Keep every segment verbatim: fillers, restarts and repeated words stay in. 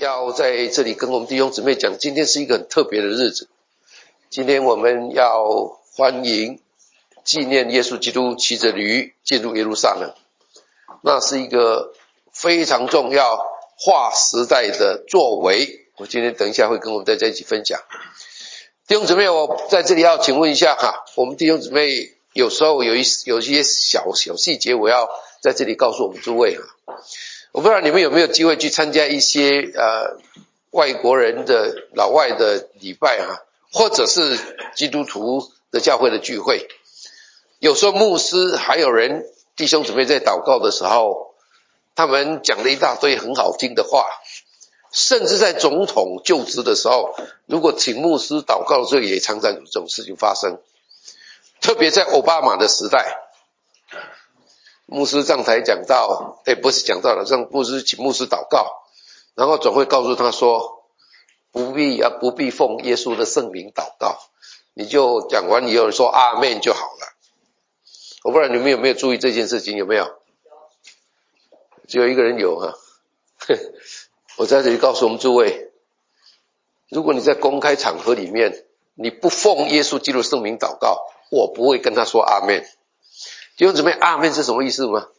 要在这里跟我们弟兄姊妹讲，今天是一个很特别的日子。今天我们要欢迎纪念耶稣基督骑着驴进入耶路撒冷，那是一个非常重要划时代的作为。我今天等一下会跟我们大家一起分享。弟兄姊妹，我在这里要请问一下哈，我们弟兄姊妹有时候有一有一些小小细节，我要在这里告诉我们诸位哈。我不知道你们有没有机会去参加一些呃外国人的老外的礼拜哈，或者是基督徒的教会的聚会。有时候牧师还有人弟兄姊妹在祷告的时候，他们讲了一大堆很好听的话，甚至在总统就职的时候，如果请牧师祷告的时候，也常常有这种事情发生。特别在奥巴马的时代，牧师上台讲道，诶不是讲道了，让牧师请牧师祷告，然后总会告诉他说，不必啊不必奉耶稣的圣名祷告，你就讲完以后说阿们就好了。我不知道你们有没有注意这件事情，有没有？只有一个人有哈。我在这里告诉我们诸位，如果你在公开场合里面，你不奉耶稣基督圣名祷告，我不会跟他说阿们。弟兄姊妹，阿们是什么意思吗？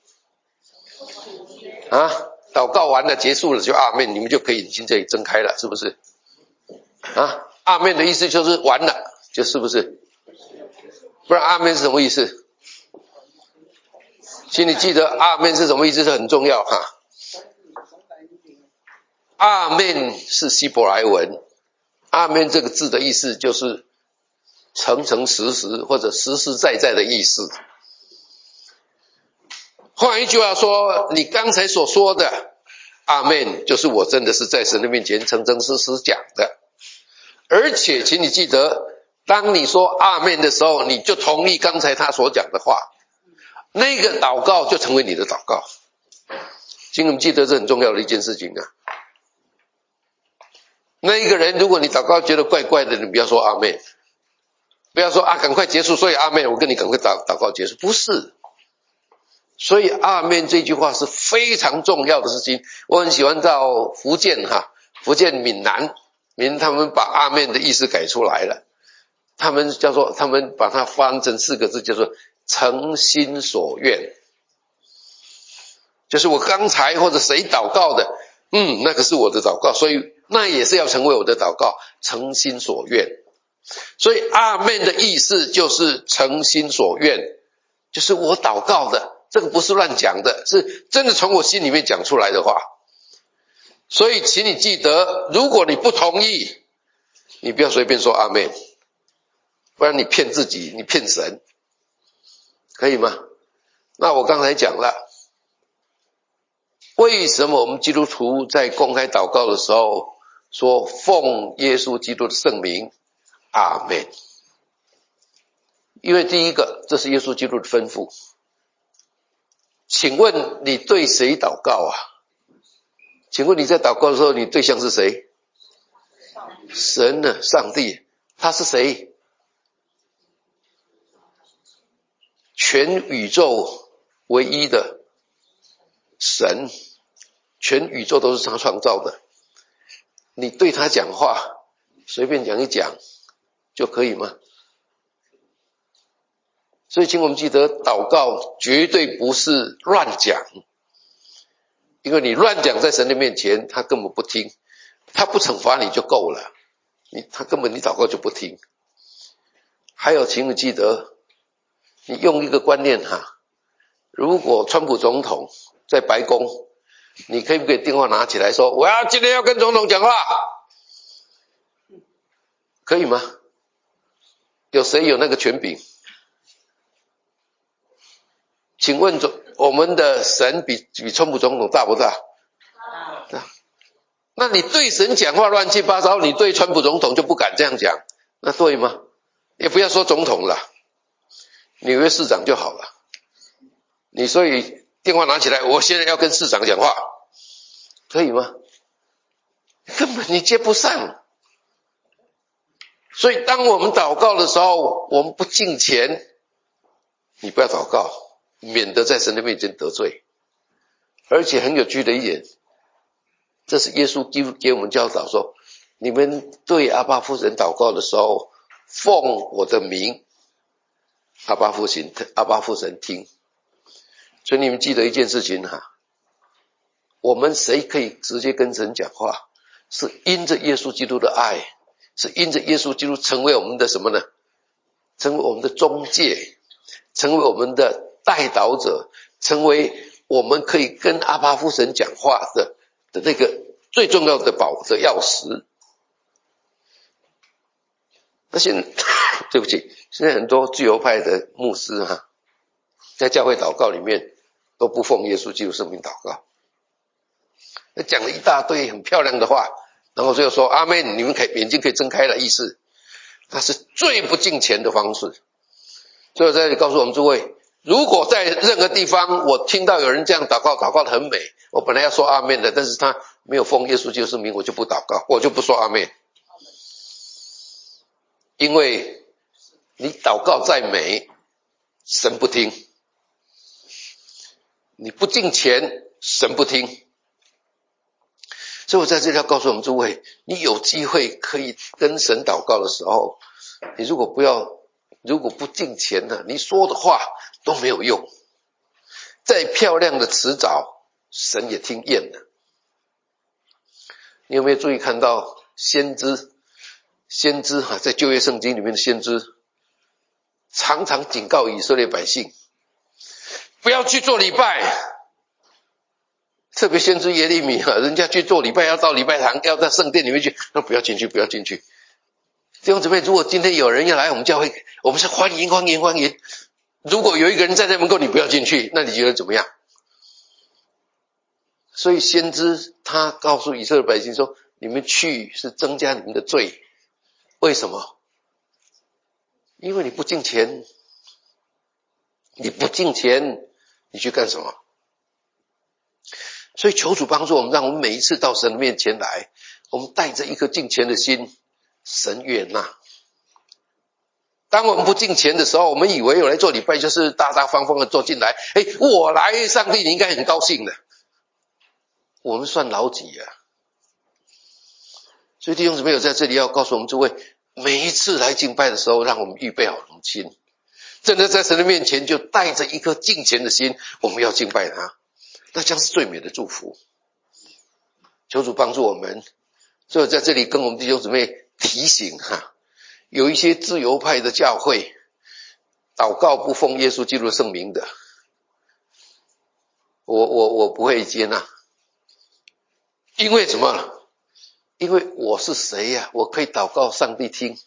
啊，祷告完了结束了就阿们，你们就可以眼睛这里睁开了，是不是？啊，阿们的意思就是完了，就是不是？不然阿们是什么意思？请你记得阿们是什么意思是很重要哈。阿们是希伯来文，阿们这个字的意思就是诚诚实实或者实实在在的意思。换一句话说，你刚才所说的阿们，就是我真的是在神的面前诚诚实实讲的。而且请你记得，当你说阿们的时候，你就同意刚才他所讲的话，那个祷告就成为你的祷告。请你们记得这很重要的一件事情啊。那一个人如果你祷告觉得怪怪的，你不要说阿们，不要说啊赶快结束，所以阿们我跟你赶快祷祷告结束，不是。所以阿们这句话是非常重要的事情。我很喜欢到福建哈，福建闽南闽他们把阿们的意思改出来了，他们叫做他们把它翻成四个字，叫做诚心所愿。就是我刚才或者谁祷告的，嗯，那个是我的祷告，所以那也是要成为我的祷告，诚心所愿。所以阿们的意思就是诚心所愿，就是我祷告的，这个不是乱讲的，是真的从我心里面讲出来的话。所以请你记得，如果你不同意，你不要随便说阿们，不然你骗自己，你骗神，可以吗？那我刚才讲了，为什么我们基督徒在公开祷告的时候说奉耶稣基督的圣名阿们？因为第一个，这是耶稣基督的吩咐。请问你对谁祷告啊？请问你在祷告的时候，你对象是谁？神呢？上帝。他是谁？全宇宙唯一的神，全宇宙都是他创造的。你对他讲话，随便讲一讲就可以吗？所以请我们记得，祷告绝对不是乱讲，因为你乱讲在神的面前，他根本不听，他不惩罚你就够了，你他根本你祷告就不听。还有请你记得，你用一个观念哈，如果川普总统在白宫，你可以不可以电话拿起来说，我要今天要跟总统讲话，可以吗？有谁有那个权柄？请问我们的神比比川普总统大不大？大。那你对神讲话乱七八糟，你对川普总统就不敢这样讲，那对吗？也不要说总统了，纽约市长就好了。你所以电话拿起来，我现在要跟市长讲话，可以吗？根本你接不上。所以当我们祷告的时候，我们不敬虔，你不要祷告，免得在神的面前得罪。而且很有趣的一点， 这是耶稣基督给我们教导说，你们对阿爸父神祷告的时候，奉我的名，阿爸父神阿爸父神听。所以你们记得一件事情哈，我们谁可以直接跟神讲话，是因着耶稣基督的爱，是因着耶稣基督成为我们的什么呢？成为我们的中介，成为我们的代祷者，成为我们可以跟阿爸父神讲话的的那个最重要的宝的钥匙。那现在对不起，现在很多自由派的牧师哈，在教会祷告里面都不奉耶稣基督圣名祷告，那讲了一大堆很漂亮的话，然后最后说阿们，你们可以眼睛可以睁开了意思，那是最不敬虔的方式。所以我在这里告诉我们诸位，如果在任何地方我听到有人这样祷告，祷告得很美，我本来要说阿们的，但是他没有奉耶稣基督圣名，我就不祷告，我就不说阿们。因为你祷告再美，神不听；你不敬虔，神不听。所以我在这里要告诉我们诸位，你有机会可以跟神祷告的时候，你如果不要如果不敬虔呢，你说的话都没有用，再漂亮的辞藻神也听厌了。你有没有注意看到先知先知哈，在旧约圣经里面的先知常常警告以色列百姓不要去做礼拜，特别先知耶利米哈，人家去做礼拜要到礼拜堂，要在圣殿里面去，那不要进去，不要进去。弟兄姊妹，如果今天有人要来我们教会，我们是欢迎欢迎欢迎。如果有一个人站在门口，你不要进去，那你觉得怎么样？所以先知他告诉以色列百姓说，你们去是增加你们的罪。为什么？因为你不敬虔，你不敬虔，你去干什么？所以求主帮助我们，让我们每一次到神的面前来，我们带着一颗敬虔的心，神悦纳。当我们不敬虔的时候，我们以为我来做礼拜就是大大方方的做进来，诶，我来上帝你应该很高兴的，我们算老几啊？所以弟兄姊妹有在这里要告诉我们诸位，每一次来敬拜的时候，让我们预备好lòng心，真的在神的面前就带着一颗敬虔的心，我们要敬拜他，那将是最美的祝福。求主帮助我们。所以在这里跟我们弟兄姊妹提醒哈，有一些自由派的教会祷告不奉耶稣基督的圣名的，我我我不会接纳。因为什么？因为我是谁呀、啊？我可以祷告上帝听，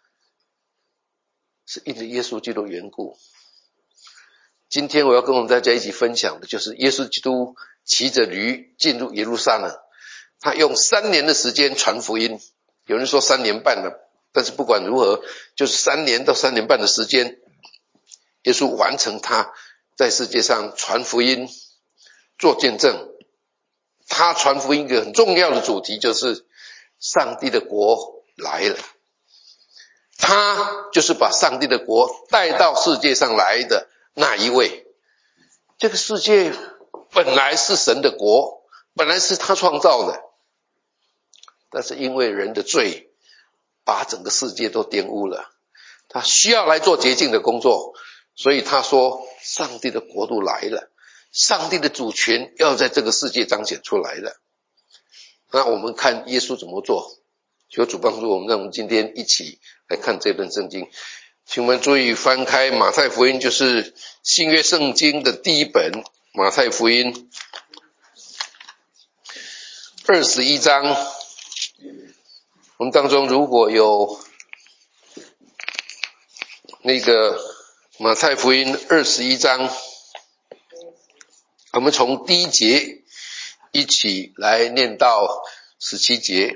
是因着耶稣基督的缘故。今天我要跟我们大家一起分享的就是耶稣基督骑着驴进入耶路撒冷，他用三年的时间传福音，有人说三年半了，但是不管如何，就是三年到三年半的时间，耶稣完成他在世界上传福音做见证。他传福音一个很重要的主题就是上帝的国来了，他就是把上帝的国带到世界上来的那一位。这个世界本来是神的国，本来是他创造的，但是因为人的罪把整个世界都玷污了，他需要来做洁净的工作，所以他说上帝的国度来了，上帝的主权要在这个世界彰显出来了。那我们看耶稣怎么做，求主帮助我们，让我们今天一起来看这段圣经。请我们注意翻开马太福音，就是新约圣经的第一本，马太福音二十一章。我们当中如果有那个马太福音二十一章，我们从第一节一起来念到十七节。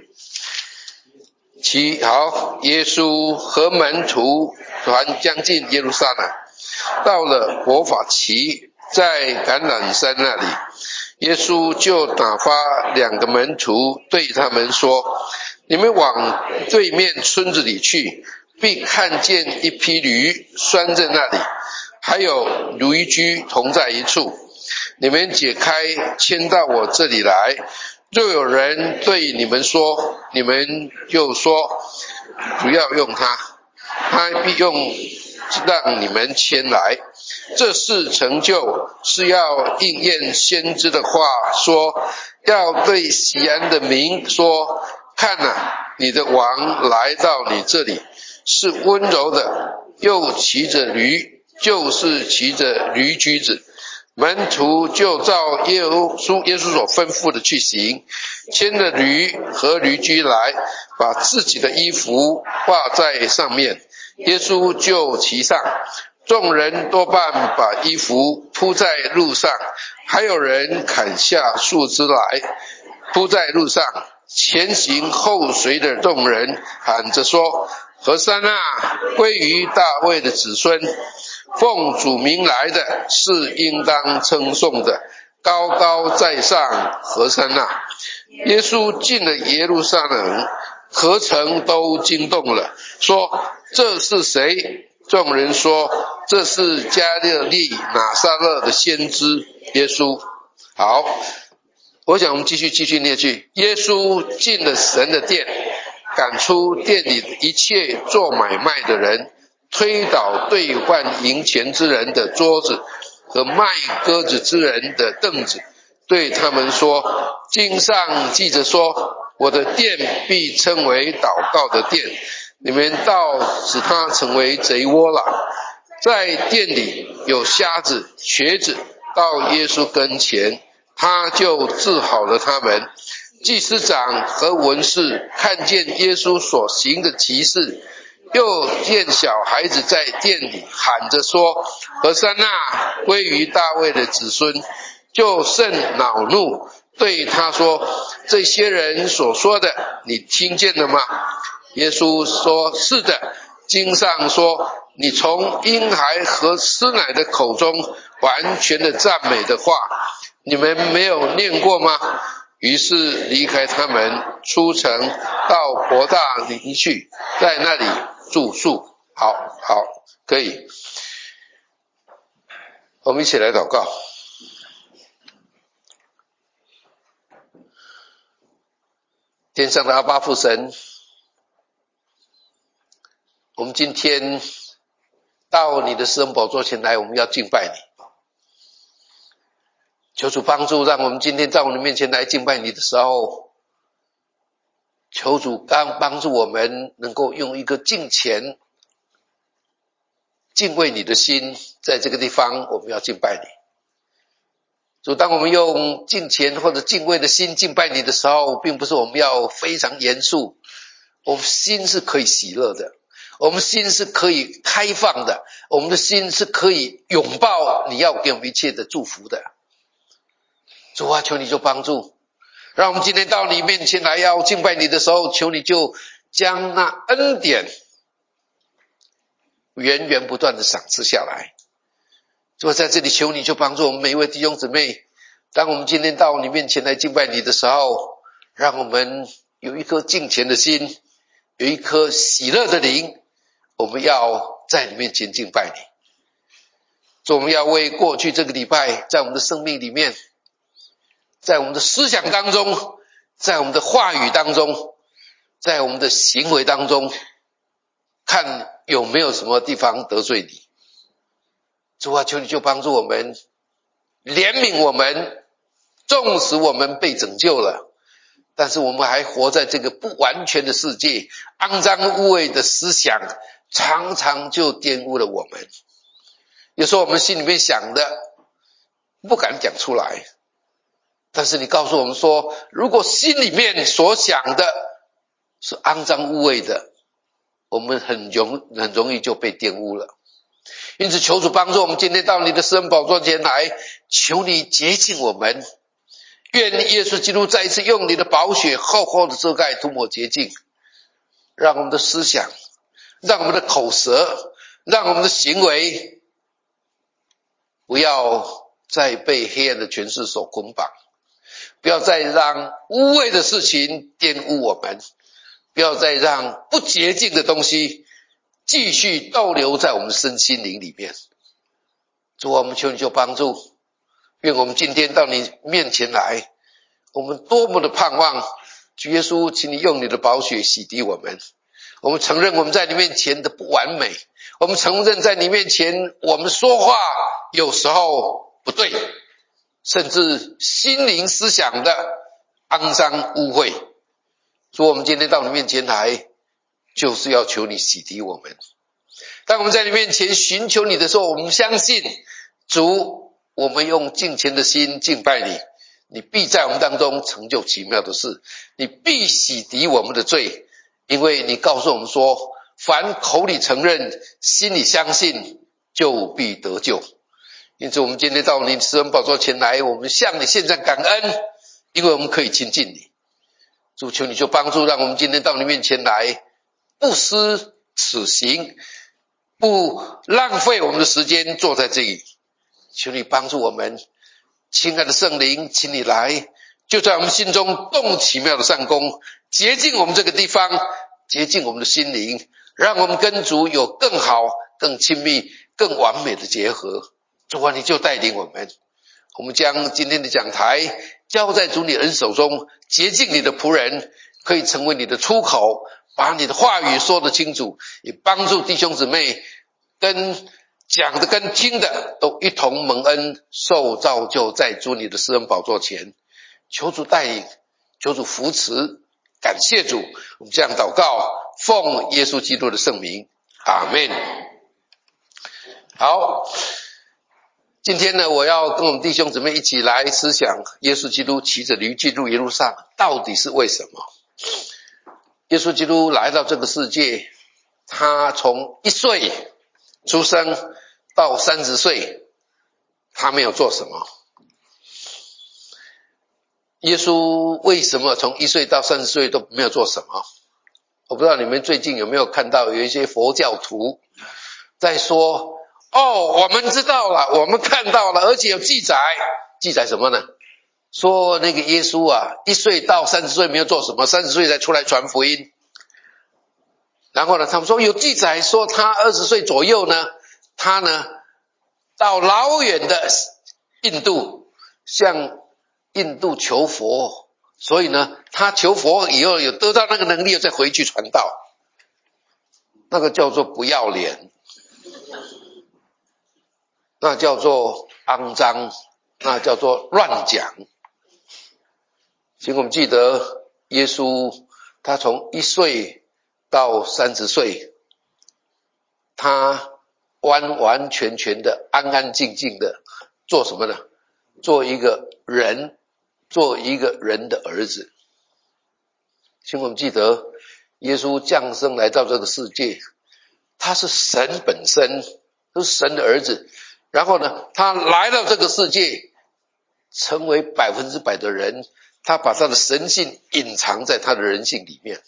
其好，耶稣和门徒团将近耶路撒冷，到了伯法其，在橄榄山那里，耶稣就打发两个门徒对他们说，你们往对面村子里去，必看见一匹驴拴在那里，还有驴驹同在一处，你们解开牵到我这里来。 若有人对你们说，你们就说不要用它，他必用让你们牵来。这事成就，是要应验先知的话，说要对西安的民说，看啊，你的王来到你这里，是温柔的，又骑着驴，就是骑着驴驹子。门徒就照耶稣耶稣所吩咐的去行，牵着驴和驴驹来，把自己的衣服挂在上面，耶稣就骑上。众人多半把衣服铺在路上，还有人砍下树枝来铺在路上。前行后随的众人喊着说，和散那，归于大卫的子孙，奉主名来的是应当称颂的，高高在上，和散那。耶稣进了耶路撒冷，何城都惊动了，说这是谁？众人说这是加利利拿撒勒的先知耶稣。好，我想我们继续继续念去。耶稣进了神的殿，赶出店里一切做买卖的人，推倒兑换银钱之人的桌子和卖鸽子之人的凳子，对他们说，经上记着说，我的殿必称为祷告的殿，你们倒使它成为贼窝了。在殿里有瞎子瘸子到耶稣跟前，他就治好了他们。祭司长和文士看见耶稣所行的奇事，又见小孩子在殿里喊着说，和散那，归于大卫的子孙，就甚恼怒，对他说，这些人所说的你听见了吗？耶稣说，是的，经上说，你从婴孩和吃奶的口中完全的赞美的话，你们没有念过吗？于是离开他们，出城到伯大尼去，在那里住宿。好好，可以，我们一起来祷告。天上的阿爸父神，我们今天到你的施恩宝座前来，我们要敬拜你。求主帮助，让我们今天在我们面前来敬拜你的时候，求主刚帮助我们能够用一个敬虔敬畏你的心，在这个地方我们要敬拜你。主，当我们用敬虔或者敬畏的心敬拜你的时候，并不是我们要非常严肃，我们心是可以喜乐的，我们心是可以开放的，我们的心是可以拥抱你要给我们一切的祝福的。主啊，求你就帮助，让我们今天到你面前来要敬拜你的时候，求你就将那恩典源源不断的赏赐下来。主啊，在这里求你就帮助我们每一位弟兄姊妹，当我们今天到你面前来敬拜你的时候，让我们有一颗敬虔的心，有一颗喜乐的灵，我们要在你面前敬拜你。主，我们要为过去这个礼拜在我们的生命里面，在我们的思想当中，在我们的话语当中，在我们的行为当中，看有没有什么地方得罪你。主啊，求你就帮助我们，怜悯我们，纵使我们被拯救了，但是我们还活在这个不完全的世界，肮脏污秽的思想常常就玷污了我们。有时候我们心里面想的不敢讲出来，但是你告诉我们说，如果心里面所想的是肮脏污秽的，我们很容很容易就被玷污了。因此求主帮助我们今天到你的施恩宝座前来，求你洁净我们，愿耶稣基督再一次用你的宝血厚厚的遮盖涂抹洁净，让我们的思想，让我们的口舌，让我们的行为不要再被黑暗的权势所捆绑，不要再让污秽的事情玷污我们，不要再让不洁净的东西继续逗留在我们身心灵里面。主啊，我们求你就帮助，愿我们今天到你面前来， 我们多么的盼望，主耶稣，请你用你的宝血洗涤我们。我们承认我们在你面前的不完美，我们承认在你面前我们说话有时候不对，甚至心灵思想的肮脏污秽。所以我们今天到你面前来，就是要求你洗涤我们。当我们在你面前寻求你的时候，我们相信主，我们用敬虔的心敬拜你，你必在我们当中成就奇妙的事，你必洗涤我们的罪，因为你告诉我们说，凡口里承认心里相信就必得救。因此我们今天到你施恩宝座前来，我们向你献上感恩，因为我们可以亲近你。主，求你就帮助，让我们今天到你面前来，不失此行，不浪费我们的时间坐在这里。求你帮助我们，亲爱的圣灵，请你来，就在我们心中动奇妙的善功，洁净我们这个地方，洁净我们的心灵，让我们跟主有更好、更亲密、更完美的结合。主啊，你就带领我们，我们将今天的讲台交在主你恩手中，洁净你的仆人，可以成为你的出口，把你的话语说得清楚，也帮助弟兄姊妹跟讲的跟听的都一同蒙恩，受造就在主你的施恩宝座前。求主带领，求主扶持，感谢主，我们这样祷告，奉耶稣基督的圣名，阿们。好，今天呢，我要跟我们弟兄姊妹一起来思想耶稣基督骑着驴进入耶路撒冷到底是为什么。耶稣基督来到这个世界，他从一岁出生到三十岁，他没有做什么。耶稣为什么从一岁到三十岁都没有做什么？我不知道你们最近有没有看到有一些佛教徒在说，哦，我们知道了，我们看到了，而且有记载。记载什么呢？说那个耶稣啊，一岁到三十岁没有做什么，三十岁才出来传福音。然后呢，他们说有记载说他二十岁左右呢，他呢到老远的印度向印度求佛，所以呢他求佛以后有得到那个能力，再回去传道。那个叫做不要脸，那叫做肮脏，那叫做乱讲。请我们记得耶稣他从一岁到三十岁，他完完全全的安安静静的做什么呢？做一个人，做一个人的儿子。请我们记得耶稣降生来到这个世界，他是神本身，是神的儿子。然后呢，他来到这个世界，成为百分之百的人，他把他的神性隐藏在他的人性里面。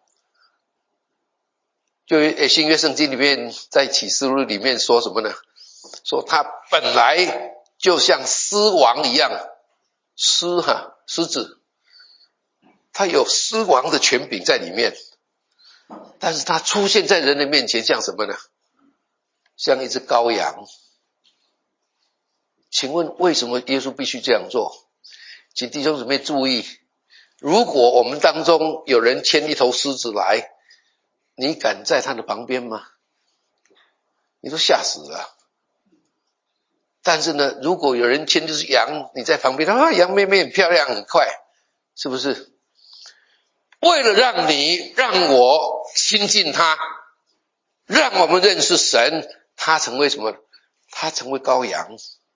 就新约圣经里面，在启示录里面说什么呢？说他本来就像狮王一样，狮哈狮子，他有狮王的权柄在里面，但是他出现在人的面前像什么呢？像一只羔羊。请问为什么耶稣必须这样做？请弟兄姊妹注意，如果我们当中有人牵一头狮子来，你敢在他的旁边吗？你都吓死了。但是呢，如果有人牵一只羊，你在旁边，啊，羊妹妹很漂亮很快，是不是？为了让你让我亲近他，让我们认识神，他成为什么？他成为羔羊。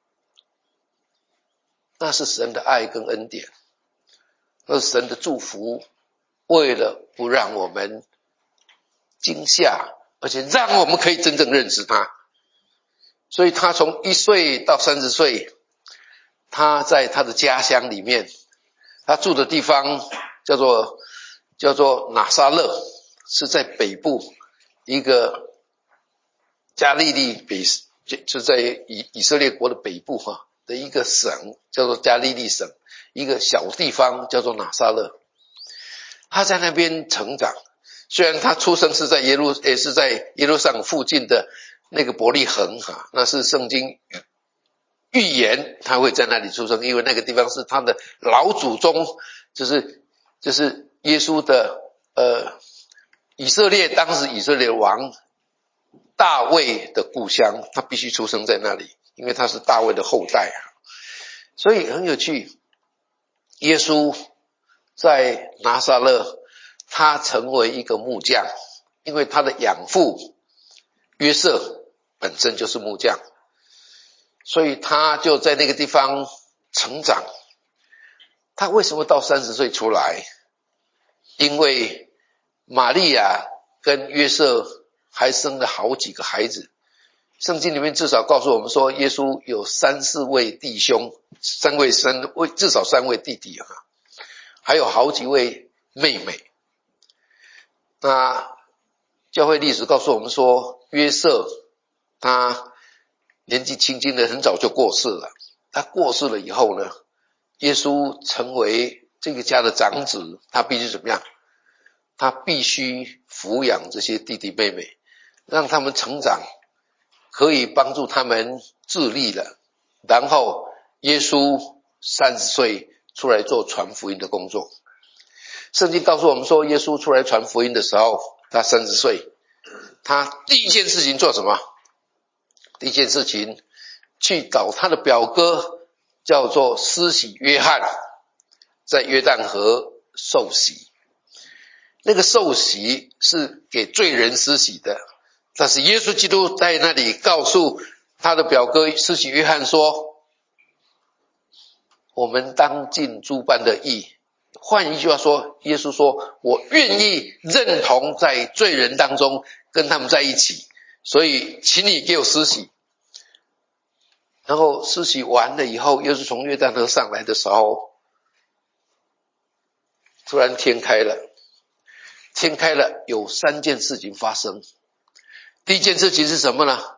那是神的爱跟恩典，那是神的祝福，为了不让我们惊吓，而且让我们可以真正认识他。所以他从一岁到三十岁，他在他的家乡里面，他住的地方叫做叫做拿撒勒，是在北部一个加利利北，就在以以色列国的北部哈的一个省，叫做加利利省，一个小地方叫做拿撒勒。他在那边成长，虽然他出生是在耶路，也是在耶路撒冷附近的那个伯利恒哈，那是圣经预言他会在那里出生，因为那个地方是他的老祖宗，就是就是耶稣的呃以色列当时以色列王大卫的故乡，他必须出生在那里，因为他是大卫的后代啊。所以很有趣，耶稣在拿撒勒，他成为一个木匠，因为他的养父约瑟本身就是木匠，所以他就在那个地方成长。他为什么到三十岁出来？因为玛利亚跟约瑟还生了好几个孩子，圣经里面至少告诉我们说，耶稣有三四位弟兄，三位三位至少三位弟弟啊，还有好几位妹妹。那教会历史告诉我们说，约瑟他年纪轻轻的很早就过世了。他过世了以后呢，耶稣成为这个家的长子，他必须怎么样？他必须抚养这些弟弟妹妹，让他们成长，可以帮助他们自立了。然后耶稣三十岁出来做传福音的工作。圣经告诉我们说，耶稣出来传福音的时候，他三十岁，他第一件事情做什么？第一件事情去找他的表哥，叫做施洗约翰，在约旦河受洗。那个受洗是给罪人施洗的，但是耶稣基督在那里告诉他的表哥施洗约翰说，我们当尽诸般的义。换一句话说，耶稣说，我愿意认同在罪人当中跟他们在一起，所以请你给我施洗。然后施洗完了以后，耶稣从约旦河上来的时候，突然天开了。天开了，有三件事情发生。第一件事情是什么呢？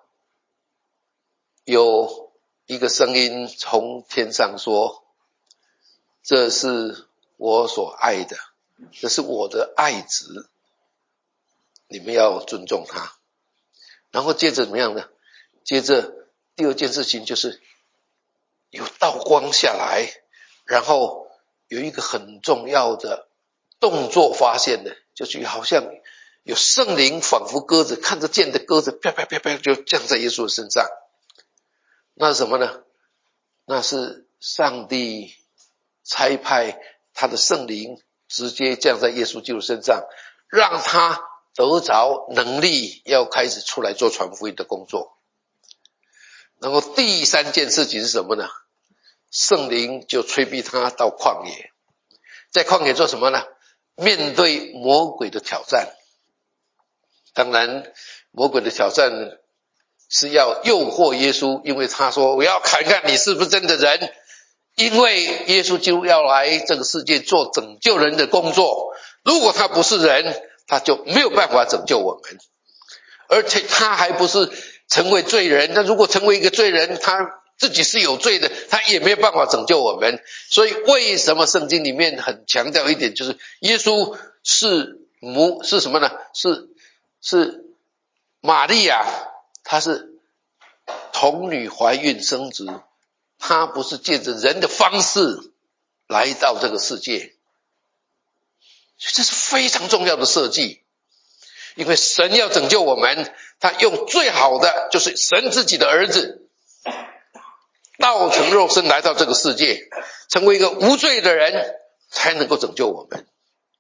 有一个声音从天上说，这是我所爱的，这是我的爱子，你们要尊重他。然后接着怎么样呢？接着第二件事情就是有道光下来，然后有一个很重要的动作发现的，就是好像有圣灵仿佛鸽子，看得见的鸽子啪啪啪啪就降在耶稣的身上。那是什么呢？那是上帝差派他的圣灵直接降在耶稣基督身上，让他得着能力，要开始出来做传福音的工作。然后第三件事情是什么呢？圣灵就催逼他到旷野，在旷野做什么呢？面对魔鬼的挑战。当然魔鬼的挑战是要诱惑耶稣，因为他说我要看看你是不是真的人，因为耶稣就要来这个世界做拯救人的工作，如果他不是人，他就没有办法拯救我们，而且他还不是成为罪人，那如果成为一个罪人，他自己是有罪的，他也没有办法拯救我们。所以为什么圣经里面很强调一点，就是耶稣是母是什么呢？是是玛利亚，她是童女怀孕生殖，她不是借着人的方式来到这个世界，这是非常重要的设计。因为神要拯救我们，他用最好的，就是神自己的儿子道成肉身来到这个世界，成为一个无罪的人，才能够拯救我们。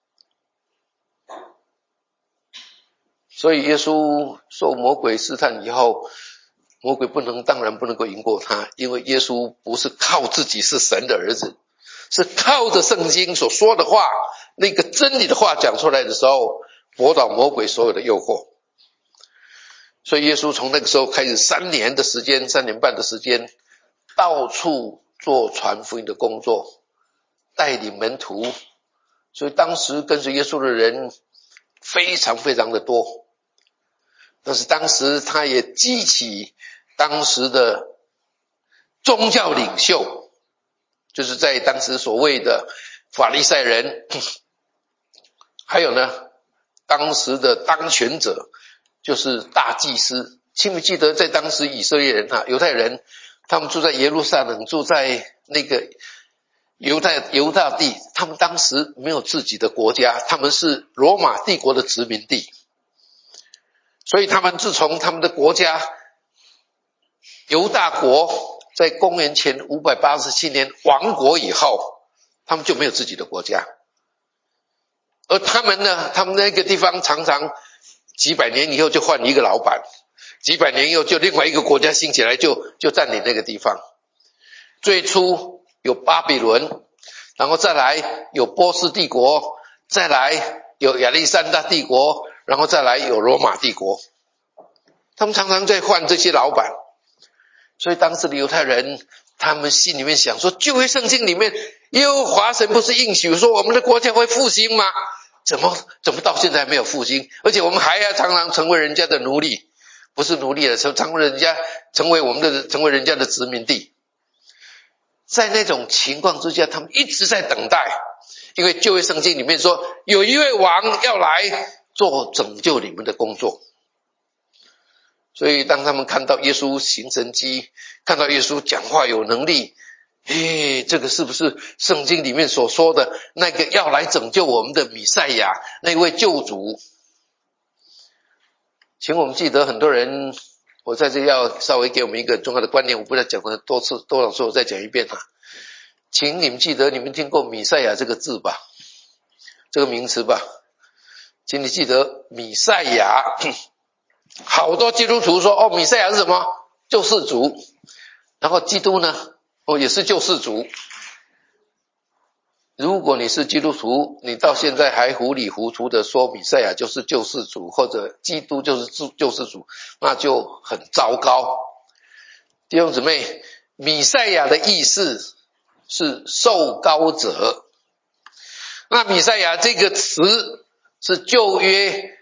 所以耶稣受魔鬼试探以后，魔鬼不能当然不能够赢过他，因为耶稣不是靠自己是神的儿子，是靠着圣经所说的话，那个真理的话讲出来的时候，驳倒魔鬼所有的诱惑。所以耶稣从那个时候开始三年的时间，三年半的时间，到处做传福音的工作，带领门徒。所以当时跟随耶稣的人非常非常的多。但是当时他也激起当时的宗教领袖，就是在当时所谓的法利赛人，还有呢当时的当权者，就是大祭司。记不记得在当时以色列人啊，犹太人， 他们住在耶路撒冷，住在那个犹太犹大地，他们当时没有自己的国家，他们是罗马帝国的殖民地，所以他们自从他们的国家犹大国在公元前五百八十七年亡国以后，他们就没有自己的国家。而他们呢，他们那个地方常常几百年以后就换一个老板，几百年以后就另外一个国家兴起来，就就占领那个地方。最初有巴比伦，然后再来有波斯帝国，再来有亚历山大帝国，然后再来有罗马帝国。他们常常在换这些老板，所以当时的犹太人他们心里面想说，旧约圣经里面耶和华神不是应许说我们的国家会复兴吗？怎么怎么到现在还没有复兴？而且我们还要常常成为人家的奴隶，不是奴隶了，成为人家成为我们的成为人家的殖民地。在那种情况之下，他们一直在等待，因为旧约圣经里面说有一位王要来做拯救你们的工作。所以当他们看到耶稣行神迹，看到耶稣讲话有能力，诶，这个是不是圣经里面所说的那个要来拯救我们的弥赛亚，那位救主？请我们记得，很多人，我在这要稍微给我们一个重要的观念，我不知道讲了多次多少次，我再讲一遍哈。请你们记得，你们听过弥赛亚这个字吧，这个名词吧，请你记得弥赛亚。好多基督徒说，哦，弥赛亚是什么？救世主。然后基督呢？哦，也是救世主。如果你是基督徒，你到现在还糊里糊涂的说弥赛亚就是救世主，或者基督就是救世主，那就很糟糕。弟兄姊妹，弥赛亚的意思是受膏者。那弥赛亚这个词是旧约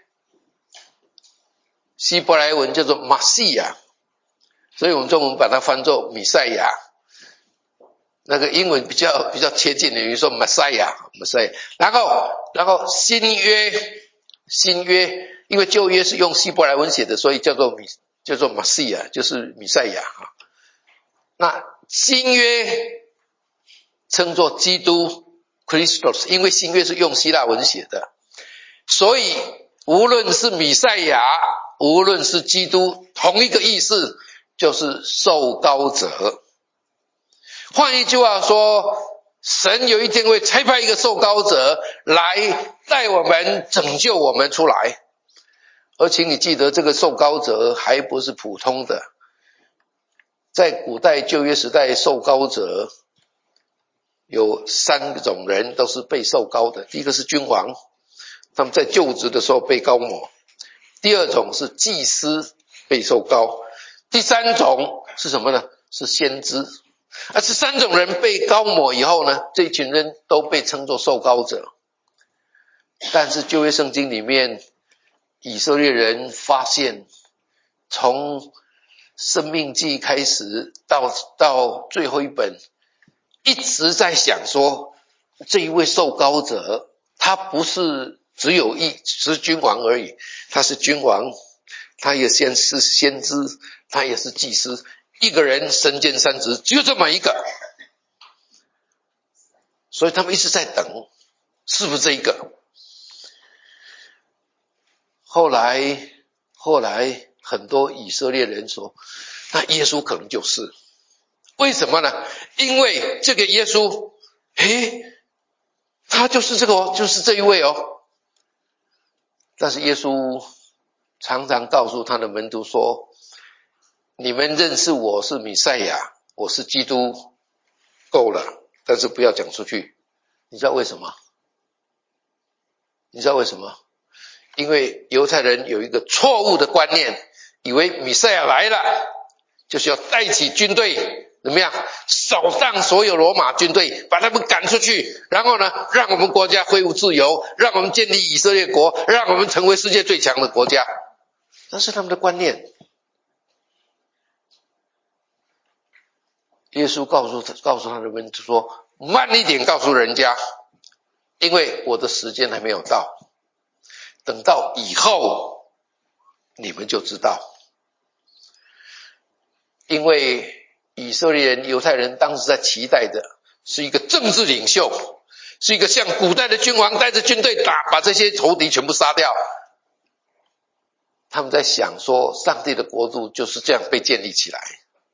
希伯来文叫做马西亚，所以我们中文把它翻作弥赛亚。那个英文比较比较贴近的，比如说 Messiah Messiah。然后然后新约新约，因为旧约是用希伯来文写的，所以叫做米叫做 Messiah， 就是弥赛亚啊。那新约称作基督 Christos， 因为新约是用希腊文写的，所以无论是弥赛亚，无论是基督，同一个意思，就是受膏者。换一句话说，神有一天会差派一个受膏者来带我们拯救我们出来。而请你记得，这个受膏者还不是普通的。在古代旧约时代，受膏者有三种人都是被受膏的。第一个是君王，他们在就职的时候被膏抹。第二种是祭司被受膏。第三种是什么呢？是先知。而这三种人被膏抹以后呢，这一群人都被称作受膏者。但是旧约圣经里面，以色列人发现，从申命记开始到到最后一本，一直在想说，这一位受膏者，他不是只有一是君王而已，他是君王，他也先是先知，他也是祭司。一个人身兼三职，只有这么一个，所以他们一直在等，是不是这一个？后来，后来很多以色列人说，那耶稣可能就是，为什么呢？因为这个耶稣，诶，他就是这个哦，就是这一位哦。但是耶稣常常告诉他的门徒说，你们认识我是弥赛亚，我是基督，够了，但是不要讲出去。你知道为什么？你知道为什么？因为犹太人有一个错误的观念，以为弥赛亚来了，就是要带起军队，怎么样？扫荡所有罗马军队，把他们赶出去，然后呢，让我们国家恢复自由，让我们建立以色列国，让我们成为世界最强的国家。这是他们的观念。耶稣告诉他告诉他的门徒说，慢一点告诉人家，因为我的时间还没有到，等到以后你们就知道。因为以色列人、犹太人当时在期待的是一个政治领袖，是一个像古代的君王带着军队打，把这些仇敌全部杀掉。他们在想说，上帝的国度就是这样被建立起来。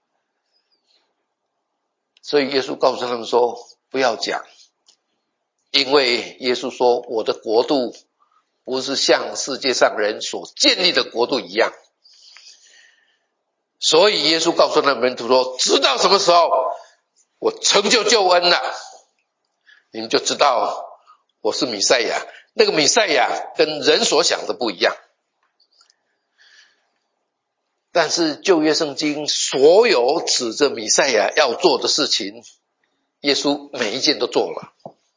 所以耶稣告诉他们说，不要讲，因为耶稣说，我的国度不是像世界上人所建立的国度一样。所以耶稣告诉他的门徒说，直到什么时候我成就救恩了，你们就知道我是弥赛亚。那个弥赛亚跟人所想的不一样。但是旧约圣经所有指着弥赛亚要做的事情，耶稣每一件都做了。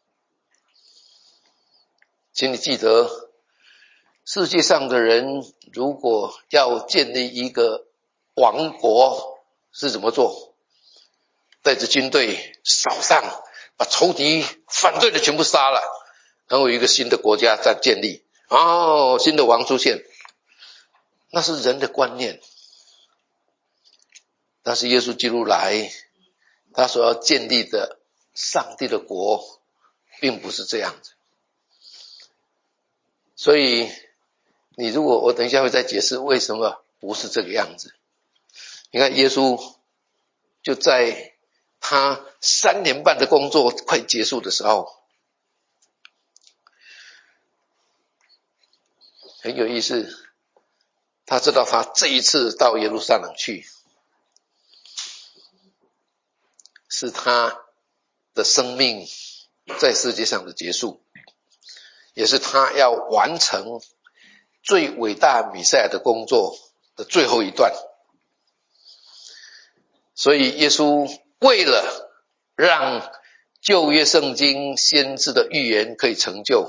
请你记得，世界上的人如果要建立一个王国是怎么做？带着军队扫荡，把仇敌反对的全部杀了，然后有一个新的国家在建立，哦，新的王出现。那是人的观念。但是耶稣基督来，他所要建立的上帝的国并不是这样子。所以你如果我等一下会再解释为什么不是这个样子。你看耶稣就在他三年半的工作快结束的时候，很有意思，他知道他这一次到耶路撒冷去是他的生命在世界上的结束，也是他要完成最伟大弥赛亚的工作的最后一段。所以耶稣为了让旧约圣经先知的预言可以成就，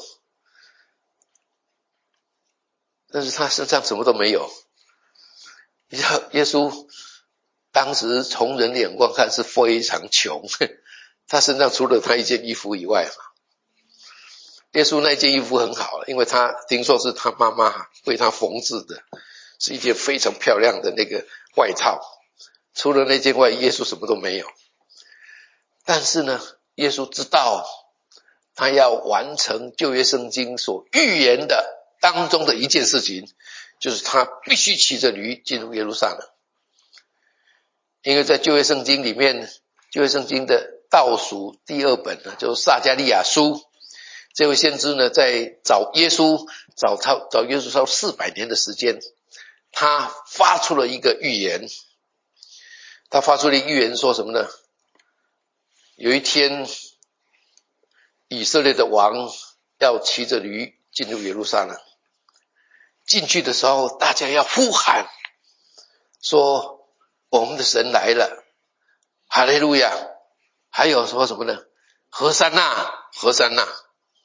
但是他身上什么都没有。你知道耶稣当时从人的眼光看是非常穷，他身上除了他一件衣服以外，耶稣那件衣服很好，因为他听说是他妈妈为他缝制的，是一件非常漂亮的那个外套，除了那件外，耶稣什么都没有。但是呢，耶稣知道他要完成旧约圣经所预言的当中的一件事情，就是他必须骑着驴进入耶路撒冷。因为在旧约圣经里面，旧约圣经的倒数第二本呢，就是撒迦利亚书。这位先知呢，在找耶稣找超找耶稣超四百年的时间，他发出了一个预言。他发出了一个预言说什么呢？有一天以色列的王要骑着驴进入耶路撒冷，进去的时候大家要呼喊说我们的神来了，哈利路亚。还有说什么呢？和散那，和散那。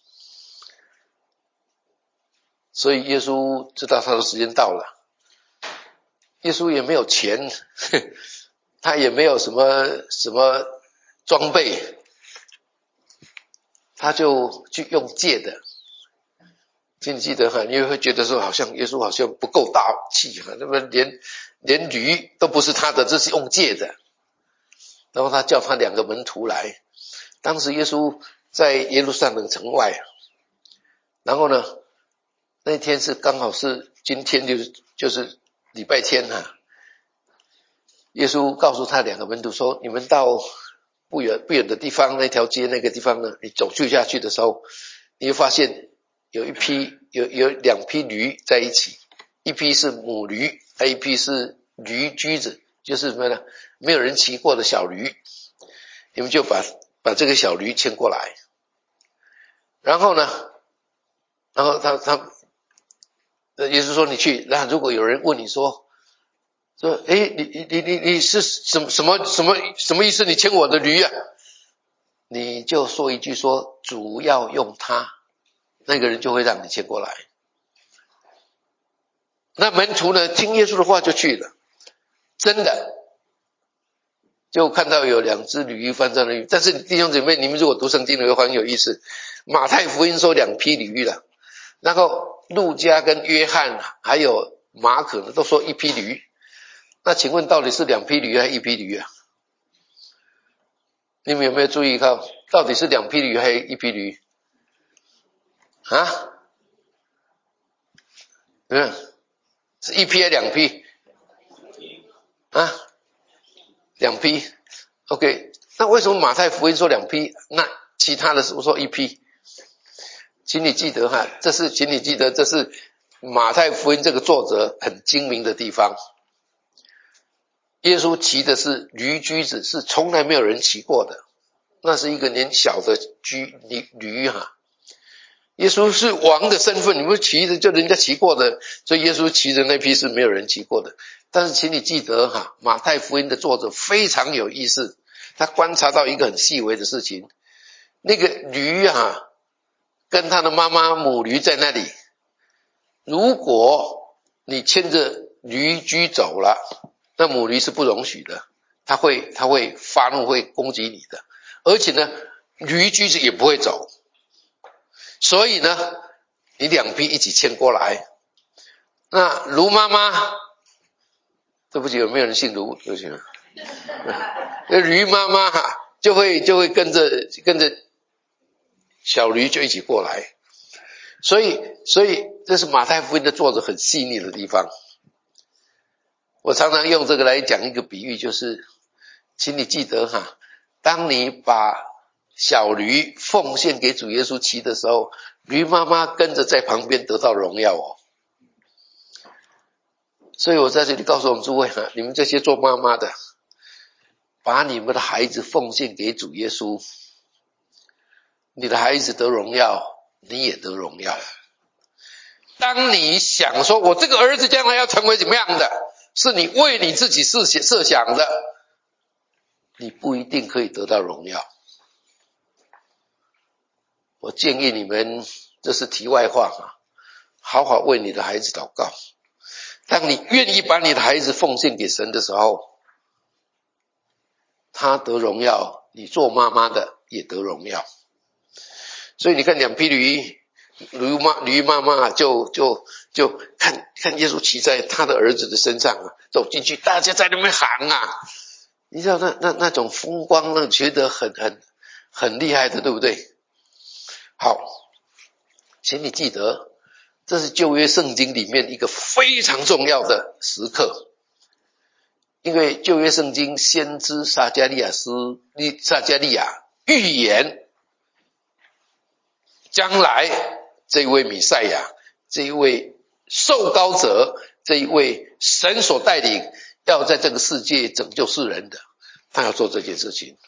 所以耶稣知道他的时间到了，耶稣也没有钱，他也没有什么什么装备，他就去用借的。请你记得哈，你会觉得说好像耶稣好像不够大气哈，那么连连驴都不是他的，这是用借的。然后他叫他两个门徒来，当时耶稣在耶路撒冷城外，然后呢，那天是刚好是今天就是就是礼拜天啊。耶稣告诉他两个门徒说，你们到不远不远的地方，那条街那个地方呢，你走去下去的时候，你会发现有一批有有两批驴在一起，一批是母驴，还有一批是驴驹子，就是什么呢？没有人骑过的小驴，你们就把把这个小驴牵过来。然后呢，然后他他耶稣说你去，那如果有人问你说说诶你你你你你是什么什么什么什么意思？你牵我的驴啊？你就说一句说主要用它，那个人就会让你牵过来。那门徒呢，听耶稣的话就去了，真的就看到有两只驴放在那里。但是弟兄姐妹，你们如果读圣经的话很有意思，马太福音说两匹驴了，然后路加跟约翰还有马可呢都说一匹驴。那请问到底是两匹驴还是一匹驴啊？ 你们有没有注意看，到底是两匹驴还是一匹驴？啊？嗯，是一匹还是两匹？啊？两匹。OK， 那为什么马太福音说两匹，那其他的是不是说一匹？请你记得哈，这是请你记得，这是马太福音这个作者很精明的地方。耶稣骑的是驴驹子，是从来没有人骑过的，那是一个年小的驹驴驴哈。耶稣是王的身份，你们骑的就人家骑过的，所以耶稣骑的那匹是没有人骑过的。但是请你记得哈，马太福音的作者非常有意思，他观察到一个很细微的事情，那个驴啊跟他的妈妈母驴在那里，如果你牵着驴驹走了，那母驴是不容许的，他会他会发怒，会攻击你的，而且呢驴驹子也不会走。所以呢你两匹一起牵过来，那卢妈妈，对不起，有没有人姓卢？对不起，那驴妈妈就会就会跟着跟着小驴就一起过来。所以所以这是马太福音的作者很细腻的地方。我常常用这个来讲一个比喻，就是请你记得哈，当你把小驴奉献给主耶稣骑的时候，驴妈妈跟着在旁边得到荣耀哦。所以我在这里告诉我们诸位哈，你们这些做妈妈的，把你们的孩子奉献给主耶稣，你的孩子得荣耀，你也得荣耀。当你想说我这个儿子将来要成为怎么样的，是你为你自己设设想的，你不一定可以得到荣耀。我建议你们，这是题外话啊，好好为你的孩子祷告。当你愿意把你的孩子奉献给神的时候，他得荣耀，你做妈妈的也得荣耀。所以你看两匹驴，驴妈驴妈妈就就就看看耶稣骑在他的儿子的身上啊，走进去，大家在那边喊啊，你知道那那那种风光，那觉得很很很厉害的，对不对？好，请你记得，这是旧约圣经里面一个非常重要的时刻，因为旧约圣经先知撒迦利亚斯撒迦利亚预言将来这一位弥赛亚，这一位受膏者，这一位神所带领要在这个世界拯救世人的，他要做这件事情。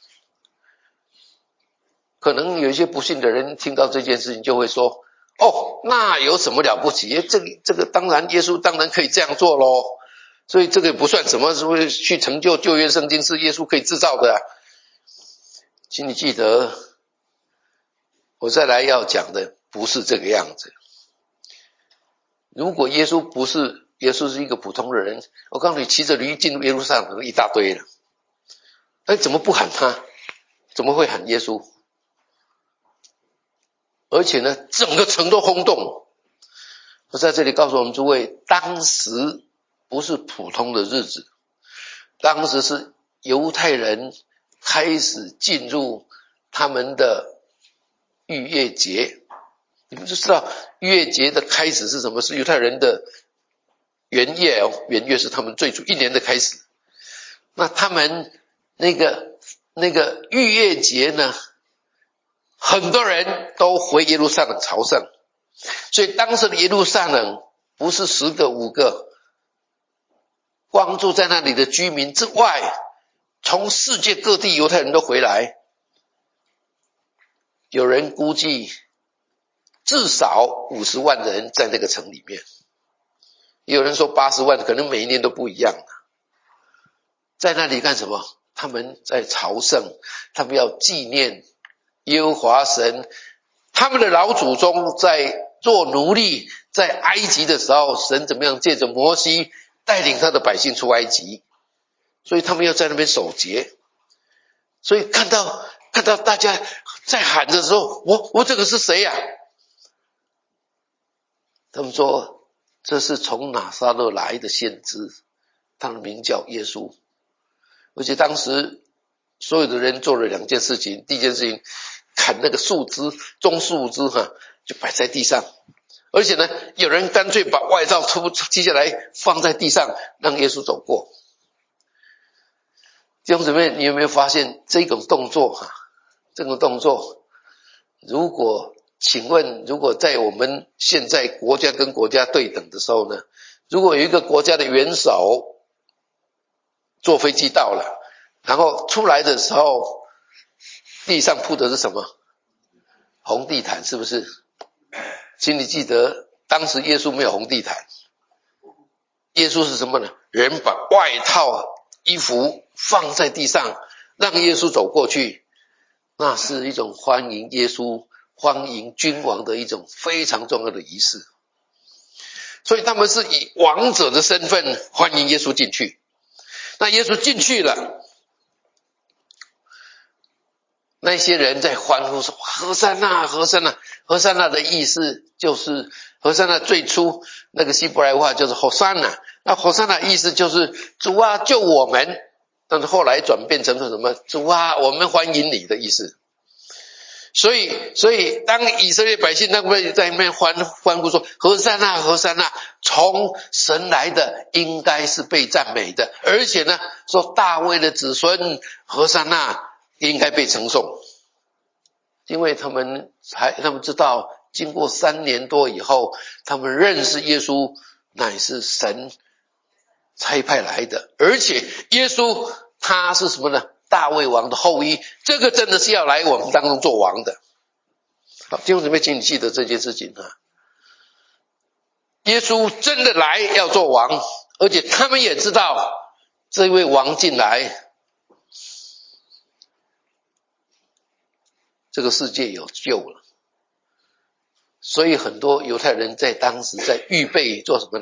可能有一些不信的人听到这件事情就会说，哦，那有什么了不起？这个这个当然耶稣当然可以这样做咯，所以这个不算什么，是会去成就旧约圣经是耶稣可以制造的啊。请你记得，我再来要讲的不是这个样子。如果耶稣不是耶稣是一个普通的人，我告诉你，骑着驴进入耶路撒冷一大堆了，哎，怎么不喊他？怎么会喊耶稣？而且呢，整个城都轰动。我在这里告诉我们诸位，当时不是普通的日子，当时是犹太人开始进入他们的逾越节。你们就知道逾越节的开始是什么？是犹太人的元月哦，元月是他们最初一年的开始。那他们那个那个逾越节呢，很多人都回耶路撒冷朝圣，所以当时的耶路撒冷不是十个五个，光住在那里的居民之外，从世界各地犹太人都回来，有人估计至少五十万人在那个城里面，有人说八十万，可能每一年都不一样。在那里干什么？他们在朝圣，他们要纪念耶和华神，他们的老祖宗在做奴隶，在埃及的时候，神怎么样借着摩西带领他的百姓出埃及，所以他们要在那边守节。所以看到看到大家在喊的时候，我我这个是谁呀、啊？他们说这是从拿撒勒来的先知，他的名叫耶稣。而且当时所有的人做了两件事情。第一件事情，砍那个树枝，棕树枝哈，就摆在地上。而且呢，有人干脆把外罩抽踢下来放在地上，让耶稣走过。弟兄姊妹，你有没有发现这种动作哈？这种动作，如果请问，如果在我们现在国家跟国家对等的时候呢，如果有一个国家的元首坐飞机到了，然后出来的时候，地上铺的是什么？红地毯，是不是？请你记得，当时耶稣没有红地毯，耶稣是什么呢？人把外套、衣服放在地上，让耶稣走过去，那是一种欢迎耶稣、欢迎君王的一种非常重要的仪式。所以他们是以王者的身份欢迎耶稣进去。那耶稣进去了，那些人在欢呼说：和散那，和散那。和散那的意思就是，和散那最初那个希伯来话就是和散那，那和散那意思就是主啊救我们，但是后来转变成了什么？主啊我们欢迎你的意思。所以所以当以色列百姓那边在那边欢欢呼说：和散那，和散那，从神来的应该是被赞美的，而且呢说大卫的子孙和散那应该被称颂。因为他们还他们知道，经过三年多以后，他们认识耶稣乃是神差派来的，而且耶稣他是什么呢？大卫王的后裔，这个真的是要来我们当中做王的。好，弟兄姊妹，请你记得这件事情啊！耶稣真的来要做王，而且他们也知道这位王进来，这个世界有救了。所以很多犹太人在当时在预备做什么呢？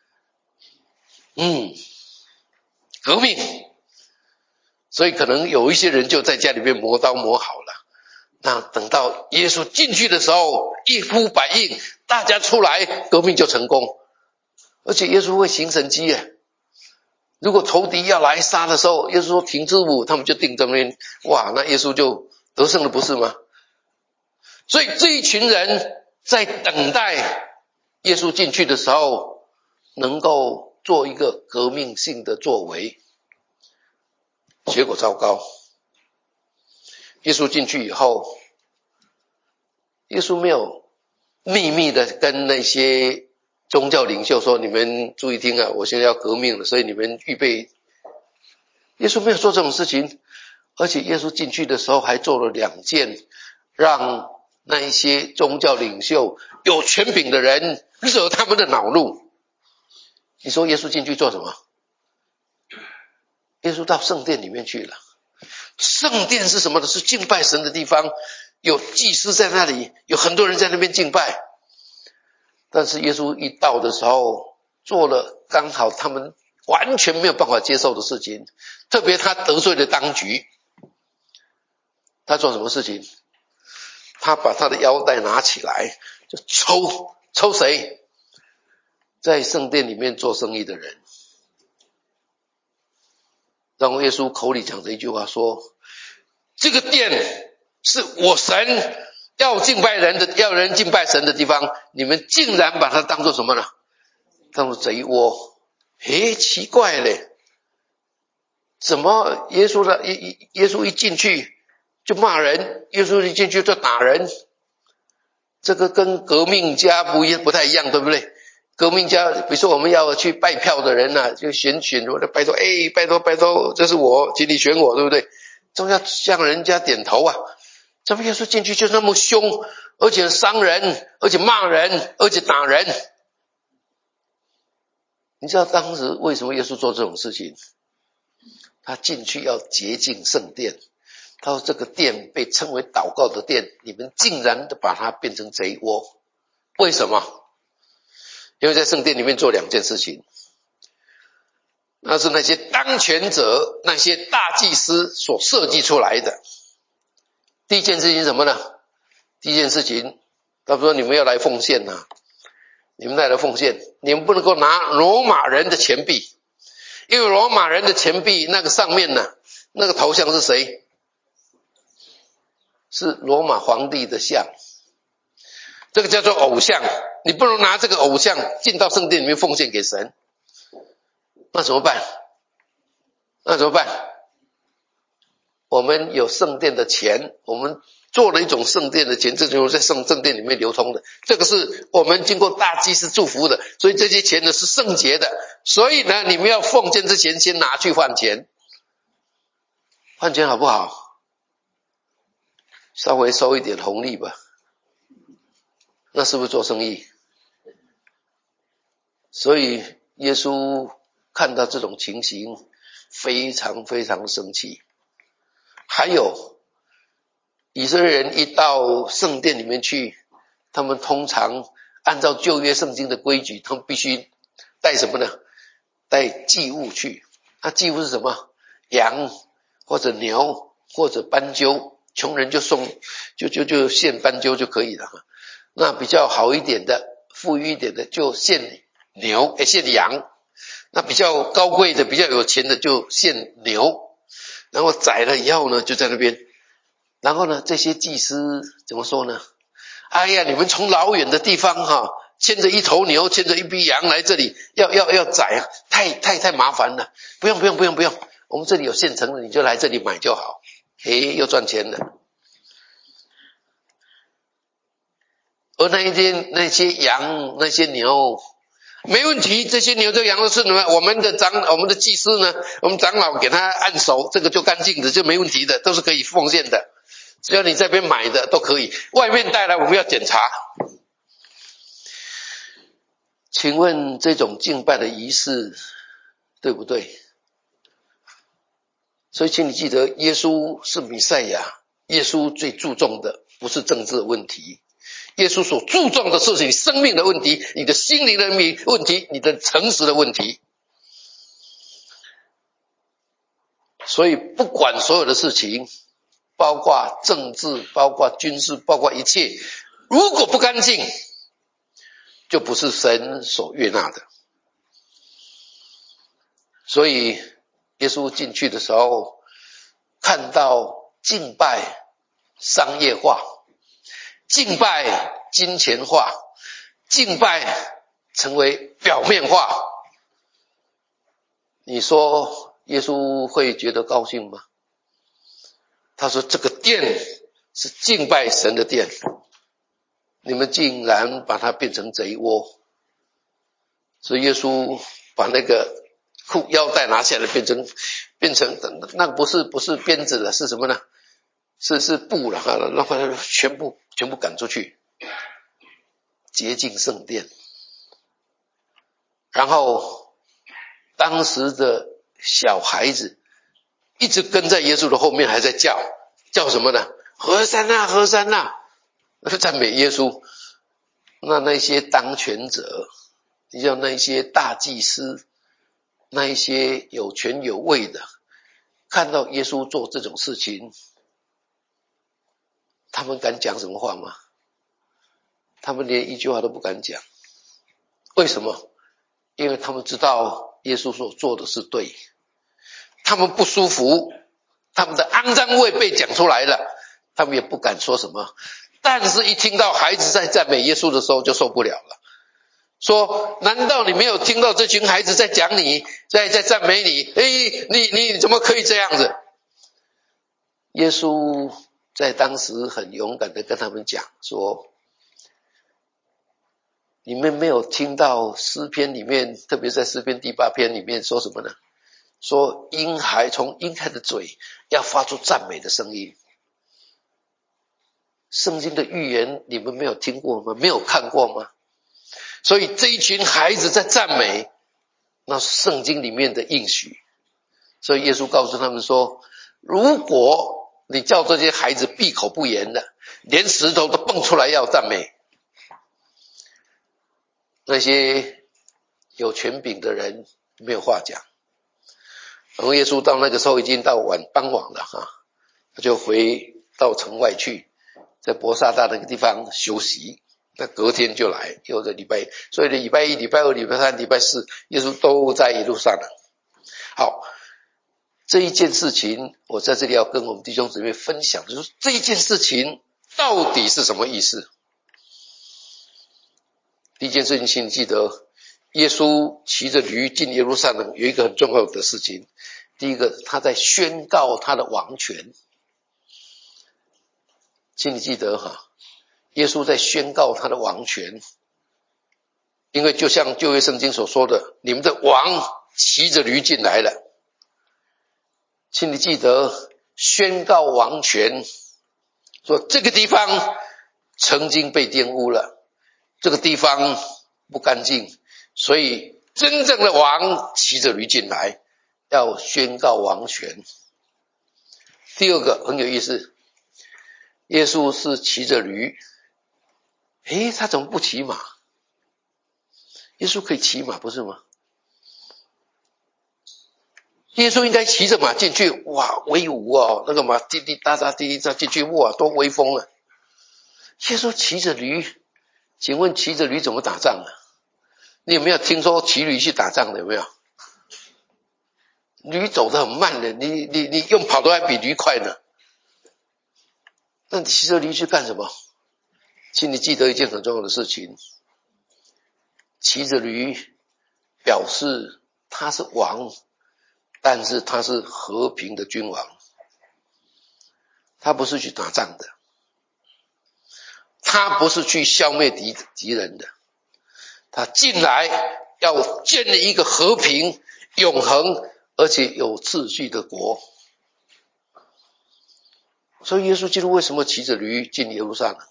嗯，革命。所以可能有一些人就在家里面磨刀磨好了，那等到耶稣进去的时候，一呼百应，大家出来，革命就成功。而且耶稣会行神迹耶。如果仇敌要来杀的时候，耶稣说停之舞，他们就定在那边，哇，那耶稣就得胜了，不是吗？所以这一群人在等待耶稣进去的时候，能够做一个革命性的作为。结果糟糕，耶稣进去以后，耶稣没有秘密的跟那些宗教领袖说：你们注意听啊，我现在要革命了，所以你们预备。耶稣没有做这种事情，而且耶稣进去的时候还做了两件让那一些宗教领袖有权柄的人惹他们的恼怒。你说耶稣进去做什么？耶稣到圣殿里面去了。圣殿是什么呢？是敬拜神的地方，有祭司在那里，有很多人在那边敬拜。但是耶稣一到的时候，做了刚好他们完全没有办法接受的事情，特别他得罪了当局。他做什么事情？他把他的腰带拿起来，就抽抽谁？在圣殿里面做生意的人。然后耶稣口里讲着一句话说：这个殿是我神要敬拜人的，要人敬拜神的地方，你们竟然把它当作什么呢？当作贼窝。诶，奇怪嘞，怎么耶稣的耶耶稣一进去就骂人，耶稣一进去就打人？这个跟革命家不一不太一样，对不对？革命家，比如说我们要去拜票的人啊，就选选我的拜托，哎，拜托拜托，这是我，请你选我，对不对？总要向人家点头啊。怎么耶稣进去就那么凶，而且伤人，而且骂人，而且打人？你知道当时为什么耶稣做这种事情？他进去要洁净圣殿，他说这个殿被称为祷告的殿，你们竟然把它变成贼窝，为什么？因为在圣殿里面做两件事情，那是那些当权者、那些大祭司所设计出来的。第一件事情是什么呢？第一件事情，他说你们要来奉献啊，你们来来奉献，你们不能够拿罗马人的钱币，因为罗马人的钱币那个上面呢那个头像是谁？是罗马皇帝的像，这个叫做偶像。你不能拿这个偶像进到圣殿里面奉献给神，那怎么办？那怎么办？我们有圣殿的钱，我们做了一种圣殿的钱，这就是在圣圣殿里面流通的，这个是我们经过大祭司祝福的，所以这些钱呢是圣洁的。所以呢，你们要奉献之前先拿去换钱，换钱好不好？稍微收一点红利吧，那是不是做生意？所以耶稣看到这种情形非常非常生气。还有以色列人一到圣殿里面去，他们通常按照旧约圣经的规矩，他们必须带什么呢？带祭物去。那祭物是什么？羊或者牛或者斑鸠，穷人就送就就就献斑鸠就可以了。那比较好一点的富裕一点的就献牛诶献羊，那比较高贵的比较有钱的就献牛，然后宰了以后呢就在那边，然后呢这些祭司怎么说呢？哎呀，你们从老远的地方哈，牵着一头牛牵着一匹羊来这里要要要宰啊，太太太麻烦了，不用不用不用不用，我们这里有现成的，你就来这里买就好。诶，又赚钱了。而那一天那些羊那些牛没问题，这些牛这羊都是什么？我们的长我们的祭司呢，我们长老给他按手，这个就干净的，就没问题的，都是可以奉献的，只要你这边买的都可以，外面带来我们要检查。请问这种敬拜的仪式对不对？所以请你记得，耶稣是弥赛亚，耶稣最注重的不是政治的问题，耶稣所注重的是你生命的问题，你的心灵的问题，你的诚实的问题。所以不管所有的事情，包括政治，包括军事，包括一切，如果不干净，就不是神所悦纳的。所以耶稣进去的时候，看到敬拜商业化，敬拜金钱化，敬拜成为表面化，你说耶稣会觉得高兴吗？他说这个殿是敬拜神的殿，你们竟然把它变成贼窝。所以耶稣把那个裤腰带拿下来，变成变成那个不是不是鞭子了，是什么呢？是是布了，然后全部全部赶出去，洁净圣殿。然后当时的小孩子一直跟在耶稣的后面，还在叫叫什么呢？和散那和散那，赞美耶稣。那那些当权者，你像那些大祭司，那一些有权有位的，看到耶稣做这种事情，他们敢讲什么话吗？他们连一句话都不敢讲。为什么？因为他们知道耶稣所做的是对，他们不舒服，他们的肮脏味被讲出来了，他们也不敢说什么。但是一听到孩子在赞美耶稣的时候就受不了了，说难道你没有听到这群孩子在讲你，在在赞美你？诶，你你怎么可以这样子？耶稣在当时很勇敢的跟他们讲说，你们没有听到诗篇里面，特别在诗篇第八篇里面说什么呢？说婴孩从婴孩的嘴要发出赞美的声音。圣经的预言你们没有听过吗？没有看过吗？所以这一群孩子在赞美，那是圣经里面的应许。所以耶稣告诉他们说，如果你叫这些孩子闭口不言的，连石头都蹦出来要赞美，那些有权柄的人没有话讲。然后耶稣到那个时候已经到晚傍晚了哈，他就回到城外去，在伯沙大那个地方休息。那隔天就来，又在礼拜，所以礼拜一、礼拜二、礼拜三、礼拜四，耶稣都在耶路撒冷。好， 这一件事情，我在这里要跟我们弟兄姊妹分享，就是这一件事情到底是什么意思？第一件事情，请你记得，耶稣骑着驴进耶路撒冷有一个很重要的事情。第一个，他在宣告他的王权。请你记得哈，耶稣在宣告他的王权，因为就像旧约圣经所说的，你们的王骑着驴进来了。请你记得宣告王权，说这个地方曾经被玷污了，这个地方不干净，所以真正的王骑着驴进来，要宣告王权。第二个很有意思，耶稣是骑着驴，诶，他怎么不骑马？耶稣可以骑马不是吗？耶稣应该骑着马进去，哇，威武哦，那个马滴滴答答滴滴答进去，哇，多威风啊！耶稣骑着驴，请问骑着驴怎么打仗啊？你有没有听说骑驴去打仗的？有没有？驴走得很慢的，你你你用跑的还比驴快呢。那你骑着驴去干什么？请你记得一件很重要的事情，骑着驴表示他是王，但是他是和平的君王，他不是去打仗的，他不是去消灭敌敌人的，他进来要建立一个和平、永恒而且有秩序的国。所以耶稣基督为什么骑着驴进耶路撒冷？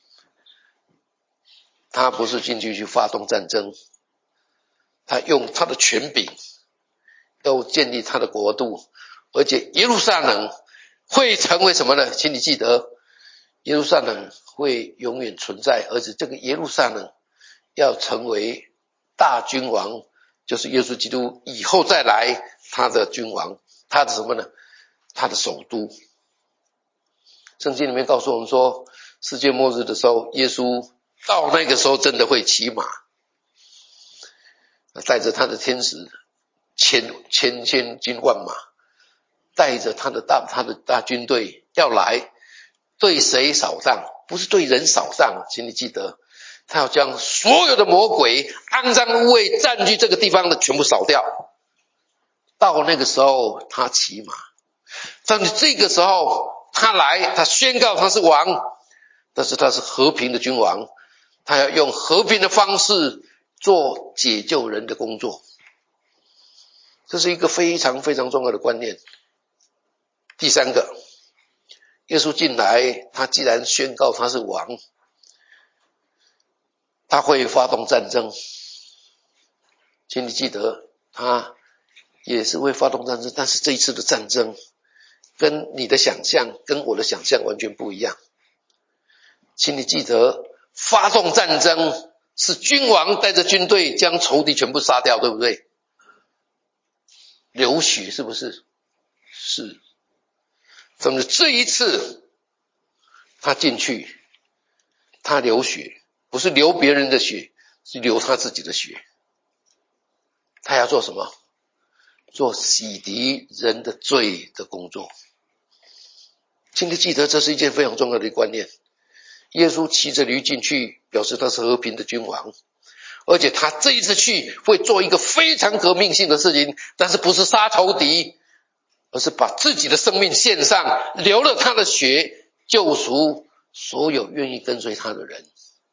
他不是进去去发动战争，他用他的权柄要建立他的国度，而且耶路撒冷会成为什么呢？请你记得，耶路撒冷会永远存在，而且这个耶路撒冷要成为大君王，就是耶稣基督以后再来他的君王，他的什么呢？他的首都。圣经里面告诉我们说，世界末日的时候，耶稣到那个时候真的会骑马，带着他的天使千千千军万马，带着他的大他的大军队要来对谁扫荡？不是对人扫荡，请你记得，他要将所有的魔鬼、肮脏污秽占据这个地方的全部扫掉。到那个时候，他骑马，但是这个时候他来，他宣告他是王，但是他是和平的君王，他要用和平的方式做解救人的工作。这是一个非常非常重要的观念。第三个，耶稣进来，他既然宣告他是王，他会发动战争。请你记得，他也是会发动战争，但是这一次的战争跟你的想象跟我的想象完全不一样。请你记得，发动战争是君王带着军队将仇敌全部杀掉，对不对？流血是不是？是。但是这一次他进去，他流血，不是流别人的血，是流他自己的血。他要做什么？做洗涤人的罪的工作。请你记得，这是一件非常重要的观念。耶稣骑着驴进去，表示他是和平的君王，而且他这一次去会做一个非常革命性的事情，但是不是杀仇敌，而是把自己的生命献上，流了他的血，救赎所有愿意跟随他的人。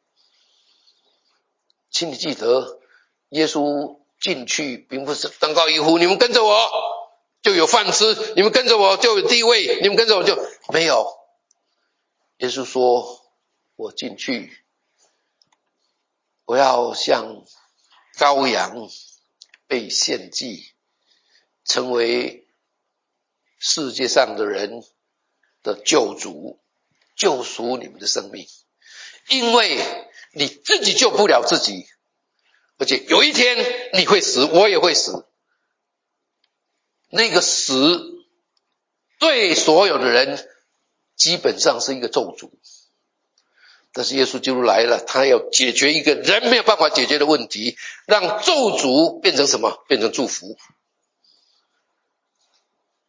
请你记得，耶稣进去并不是登高一呼，你们跟着我就有饭吃，你们跟着我就有地位，你们跟着我就没有。耶稣说，我进去，我要像羔羊被献祭，成为世界上的人的救主，救赎你们的生命。因为你自己救不了自己，而且有一天你会死，我也会死。那个死对所有的人基本上是一个咒诅，但是耶稣基督来了，他要解决一个人没有办法解决的问题，让咒诅变成什么？变成祝福。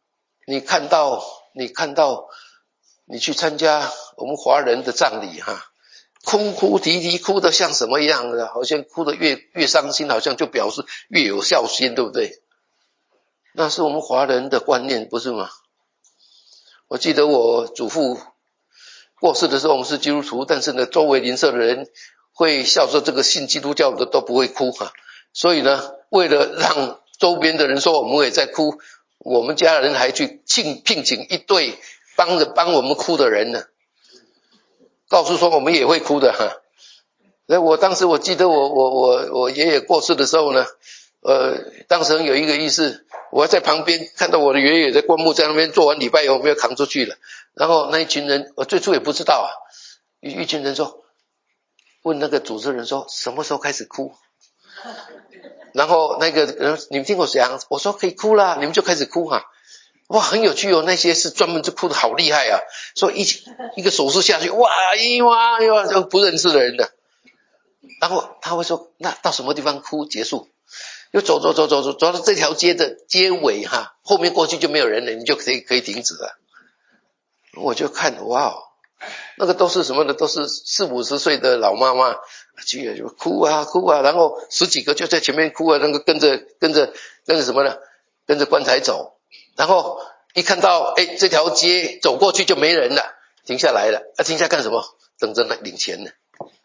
你看到你看到你去参加我们华人的葬礼哈，哭哭啼啼，哭得像什么样的，好像哭得越越伤心，好像就表示越有孝心，对不对？那是我们华人的观念，不是吗？我记得我祖父过世的时候，我们是基督徒，但是呢，周围邻舍的人会笑说这个信基督教的都不会哭哈。所以呢，为了让周边的人说我们也在哭，我们家人还去聘聘请一对帮着帮我们哭的人呢，告诉说我们也会哭的哈。所以我当时我记得我我我我爷爷过世的时候呢，呃，当时有一个意思，我在旁边看到我的爷爷在棺木在那边做完礼拜以后没有扛出去了，然后那一群人我最初也不知道啊，一一群人说问那个主持人说什么时候开始哭，然后那个人你们听我讲，我说可以哭啦，你们就开始哭哈。哇，很有趣哦，那些是专门就哭得好厉害啊，所以一一个手势下去，哇咦哇哇就不认识的人的，然后他会说那到什么地方哭结束，又走走走走走走到这条街的街尾哈，后面过去就没有人了，你就可以可以停止了。我就看哇，那个都是什么的，都是四五十岁的老妈妈，去了就哭啊哭啊，然后十几个就在前面哭啊，那个跟着跟着跟着什么呢？跟着棺材走。然后一看到哎这条街走过去就没人了，停下来了，啊停下干什么？等着领钱呢。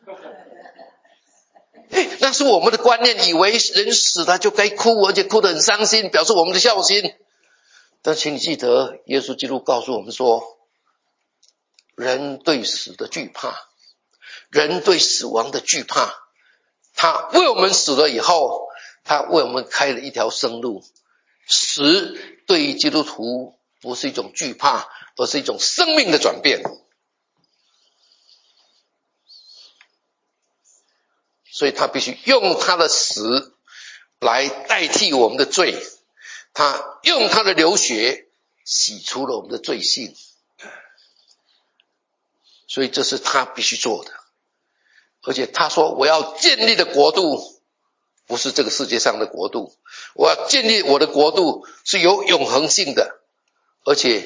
那是我们的观念，以为人死了就该哭，而且哭得很伤心，表示我们的孝心。但请你记得，耶稣基督告诉我们说，人对死的惧怕，人对死亡的惧怕，他为我们死了以后，他为我们开了一条生路。死对于基督徒不是一种惧怕，而是一种生命的转变。所以他必须用他的死来代替我们的罪，他用他的流血洗除了我们的罪性，所以这是他必须做的。而且他说我要建立的国度不是这个世界上的国度，我要建立我的国度是有永恒性的，而且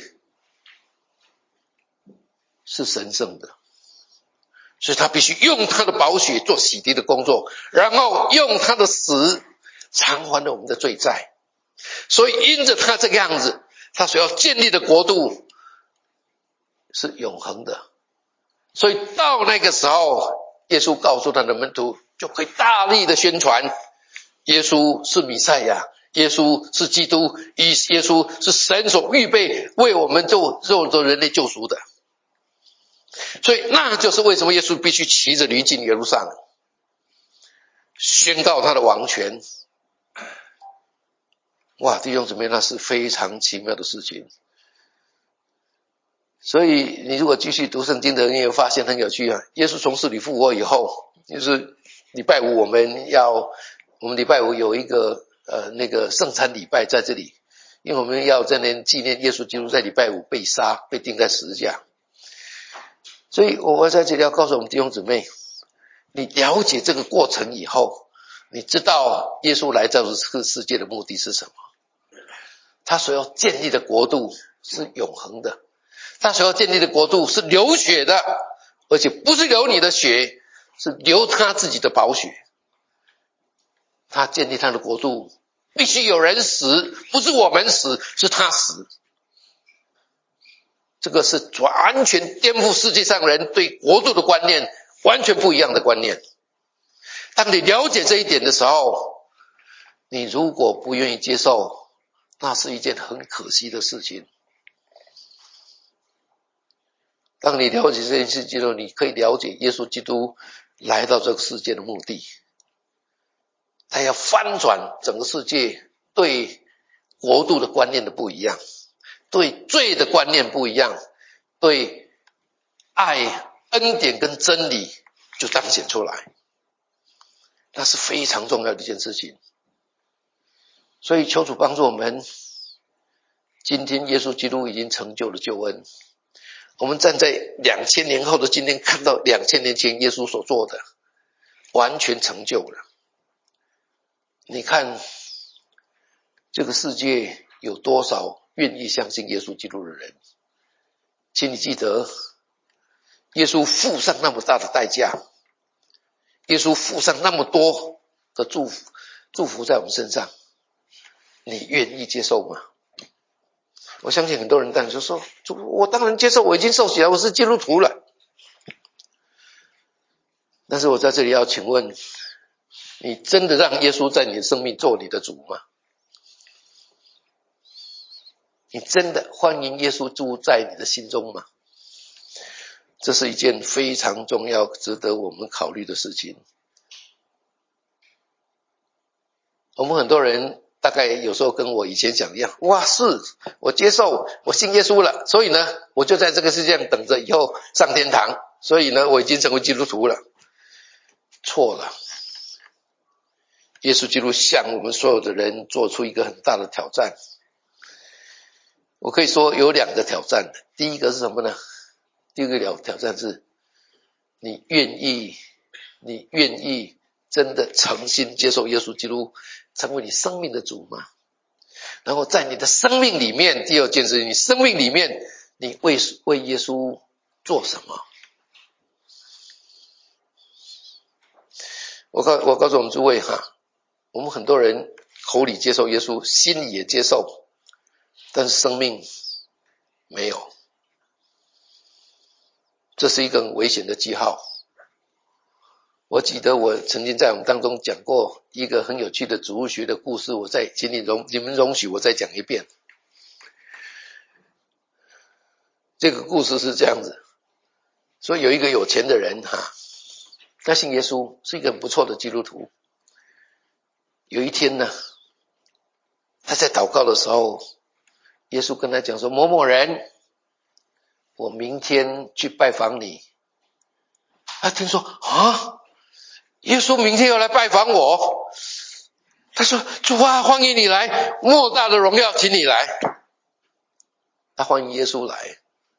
是神圣的。所以他必须用他的宝血做洗涤的工作，然后用他的死偿还了我们的罪债。所以因着他这个样子，他所要建立的国度是永恒的。所以到那个时候，耶稣告诉他的门徒就可以大力的宣传耶稣是弥赛亚，耶稣是基督，耶稣是神所预备为我们做做人类救赎的。所以那就是为什么耶稣必须骑着驴进耶路撒冷，宣告他的王权。哇，弟兄姊妹，那是非常奇妙的事情。所以你如果继续读圣经的，你也发现很有趣啊。耶稣从死里复活以后，就是礼拜五我们要我们礼拜五有一个呃那个圣餐礼拜在这里，因为我们要在那纪念耶稣基督在礼拜五被杀，被钉在十字架。所以我在这里要告诉我们弟兄姊妹，你了解这个过程以后，你知道耶稣来到这个世界的目的是什么。他所要建立的国度是永恒的，他所要建立的国度是流血的，而且不是流你的血，是流他自己的宝血。他建立他的国度必须有人死，不是我们死，是他死。这个是完全颠覆世界上人对国度的观念，完全不一样的观念。当你了解这一点的时候，你如果不愿意接受，那是一件很可惜的事情。当你了解这件事情后，你可以了解耶稣基督来到这个世界的目的。他要翻转整个世界对国度的观念的不一样，对罪的观念不一样，对爱、恩典跟真理就彰显出来。那是非常重要的一件事情。所以求主帮助我们，今天耶稣基督已经成就了救恩。我们站在两千年后的今天，看到两千年前耶稣所做的，完全成就了。你看这个世界有多少愿意相信耶稣基督的人。请你记得，耶稣付上那么大的代价，耶稣付上那么多的祝福祝福在我们身上，你愿意接受吗？我相信很多人当然就说，我当然接受，我已经受洗了，我是基督徒了。但是我在这里要请问，你真的让耶稣在你的生命做你的主吗？你真的欢迎耶稣住在你的心中吗？这是一件非常重要值得我们考虑的事情。我们很多人大概有时候跟我以前想一样，哇，是我接受我信耶稣了，所以呢我就在这个世界上等着以后上天堂，所以呢我已经成为基督徒了。错了，耶稣基督向我们所有的人做出一个很大的挑战。我可以说有两个挑战，第一个是什么呢？第一个挑战是，你愿意你愿意真的诚心接受耶稣基督成为你生命的主吗？然后在你的生命里面，第二件事，你生命里面你为为耶稣做什么？我告我告诉我们诸位哈，我们很多人口里接受耶稣，心里也接受，但是生命没有，这是一个很危险的记号。我记得我曾经在我们当中讲过一个很有趣的植物学的故事，我再请你容你们容许我再讲一遍。这个故事是这样子，说有一个有钱的人哈，他信耶稣，是一个很不错的基督徒。有一天呢，他在祷告的时候，耶稣跟他讲说，某某人，我明天去拜访你。他听说啊，耶稣明天要来拜访我，他说，主啊，欢迎你来，莫大的荣耀请你来。他欢迎耶稣来。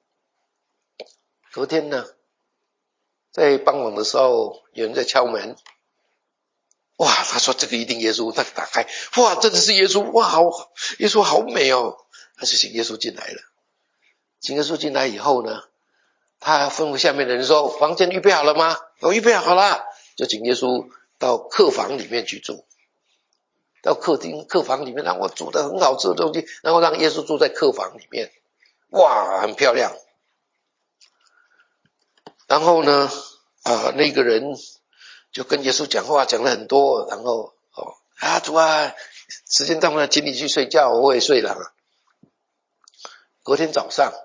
隔天呢，在傍晚的时候，有人在敲门。哇，他说这个一定耶稣，他打开，哇，真的是耶稣，哇，好，耶稣好美哦。他就请耶稣进来了。请耶稣进来以后呢，他吩咐下面的人说，房间预备好了吗？我预备好了。就请耶稣到客房里面去住，到客厅客房里面，让我煮的很好吃的东西，然后让耶稣住在客房里面。哇，很漂亮。然后呢啊，那个人就跟耶稣讲话，讲了很多，然后哦啊主啊，时间到了，请你去睡觉，我也睡了。隔天早上，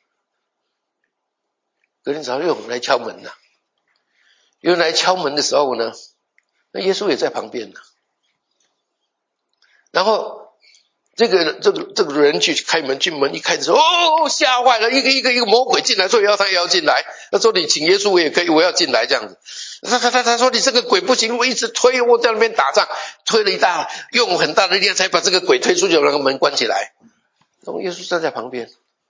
隔天早上又有人来敲门了。有人来敲门的时候呢，那耶稣也在旁边了。然后这个这个这个人去开门，进门一开的时候，哦，吓坏了，一个一个一个魔鬼进来，说要他也要进来。他说你请耶稣我也可以，我要进来这样子。他他他他说你这个鬼不行，我一直推，我在那边打仗，推了一大，用很大的力量才把这个鬼推出去，那个门关起来。然后耶稣站在旁边，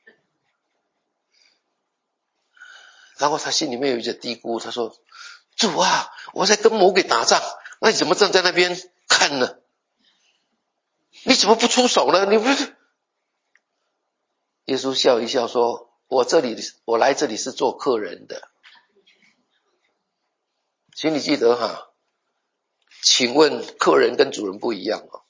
然后他心里面有一些嘀咕，他说：“主啊，我在跟魔鬼打仗，那你怎么站在那边看呢？你怎么不出手呢？你不是？”耶稣笑一笑说：“我这里，我来这里是做客人的。请你记得哈，请问客人跟主人不一样哦。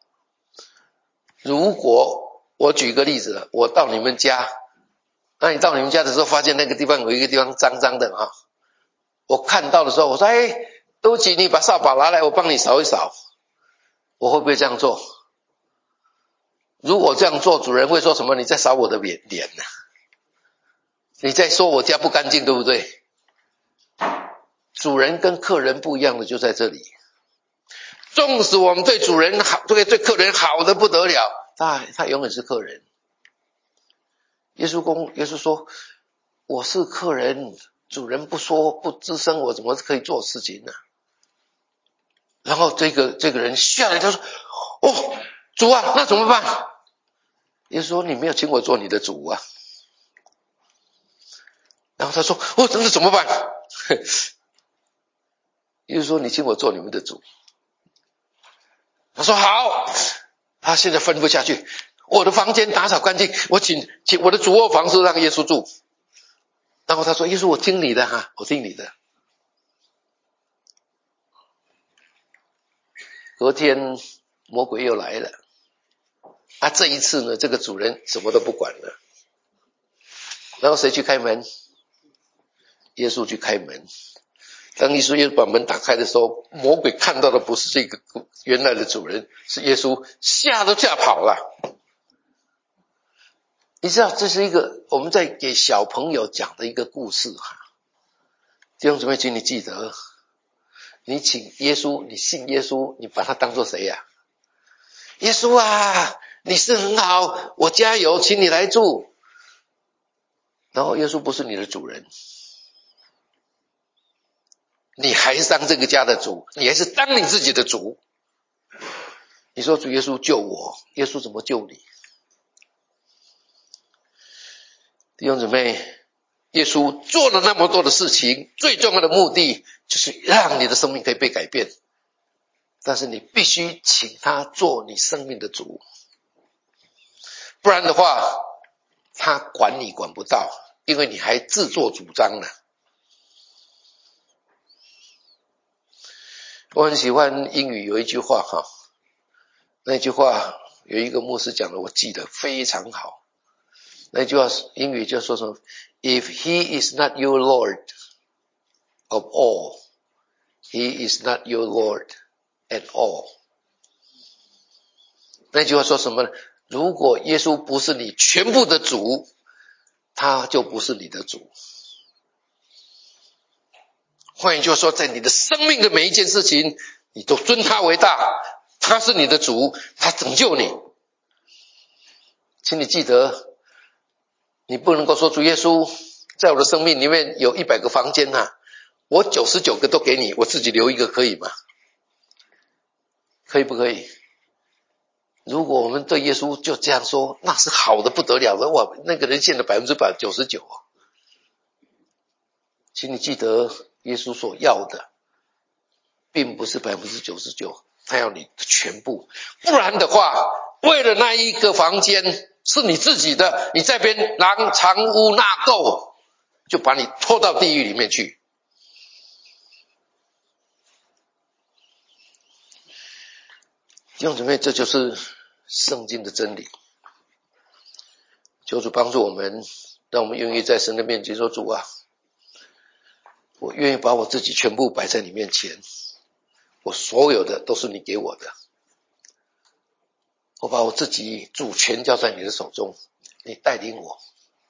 如果我举个例子了，我到你们家，那你到你们家的时候，发现那个地方有一个地方脏脏的啊，我看到的时候，我说：哎，对不起，你把扫把拿来，我帮你扫一扫。我会不会这样做？如果这样做，主人会说什么？你在扫我的脸脸呢？你在说我家不干净，对不对？主人跟客人不一样的就在这里。纵使我们对主人好，对对客人好的不得了，他他永远是客人。耶稣公耶稣说，我是客人，主人不说不吱声，我怎么可以做事情呢？然后这个这个人下来，他说：哦，主啊，那怎么办？耶稣说：你没有请我做你的主啊。然后他说：哦，那怎么办？耶稣说：你请我做你们的主。他说：好。他现在吩咐下去， 我的房间打扫干净，我请请我的主卧房是让耶稣住。然后他说：耶稣，我听你的哈，我听你的。隔天魔鬼又来了，啊，这一次呢，这个主人什么都不管了。然后谁去开门？耶稣去开门。当耶稣耶稣把门打开的时候，魔鬼看到的不是这个原来的主人，是耶稣，吓都吓跑了。你知道这是一个我们在给小朋友讲的一个故事哈。弟兄姊妹，请你记得，你请耶稣，你信耶稣，你把他当作谁呀？耶稣啊，你是很好，我加油，请你来住。然后耶稣不是你的主人，你还是当这个家的主，你还是当你自己的主。你说主耶稣救我，耶稣怎么救你？弟兄姊妹，耶稣做了那么多的事情，最重要的目的就是让你的生命可以被改变。但是你必须请他做你生命的主，不然的话他管你管不到，因为你还自作主张呢。我很喜欢英语有一句话哈，那句话有一个牧师讲的，我记得非常好。那句话英语就说什么 If he is not your Lord of all, he is not your Lord at all。 那句话说什么呢？如果耶稣不是你全部的主，他就不是你的主。换言就是说，在你的生命的每一件事情，你都尊他为大，他是你的主，他拯救你。请你记得，你不能够说主耶稣，在我的生命里面有一百个房间啊，我九十九个都给你，我自己留一个可以吗？可以不可以？如果我们对耶稣就这样说，那是好的不得了的，哇，那个人献了百分之百九十九啊。请你记得，耶稣所要的并不是百分之九十九，他要你的全部。不然的话，为了那一个房间是你自己的，你在边囊藏污纳垢，就把你拖到地狱里面去。弟兄姊妹，这就是圣经的真理。求主帮助我们，让我们愿意在神的面前说，主啊，我愿意把我自己全部摆在你面前，我所有的都是你给我的，我把我自己主权交在你的手中，你带领我，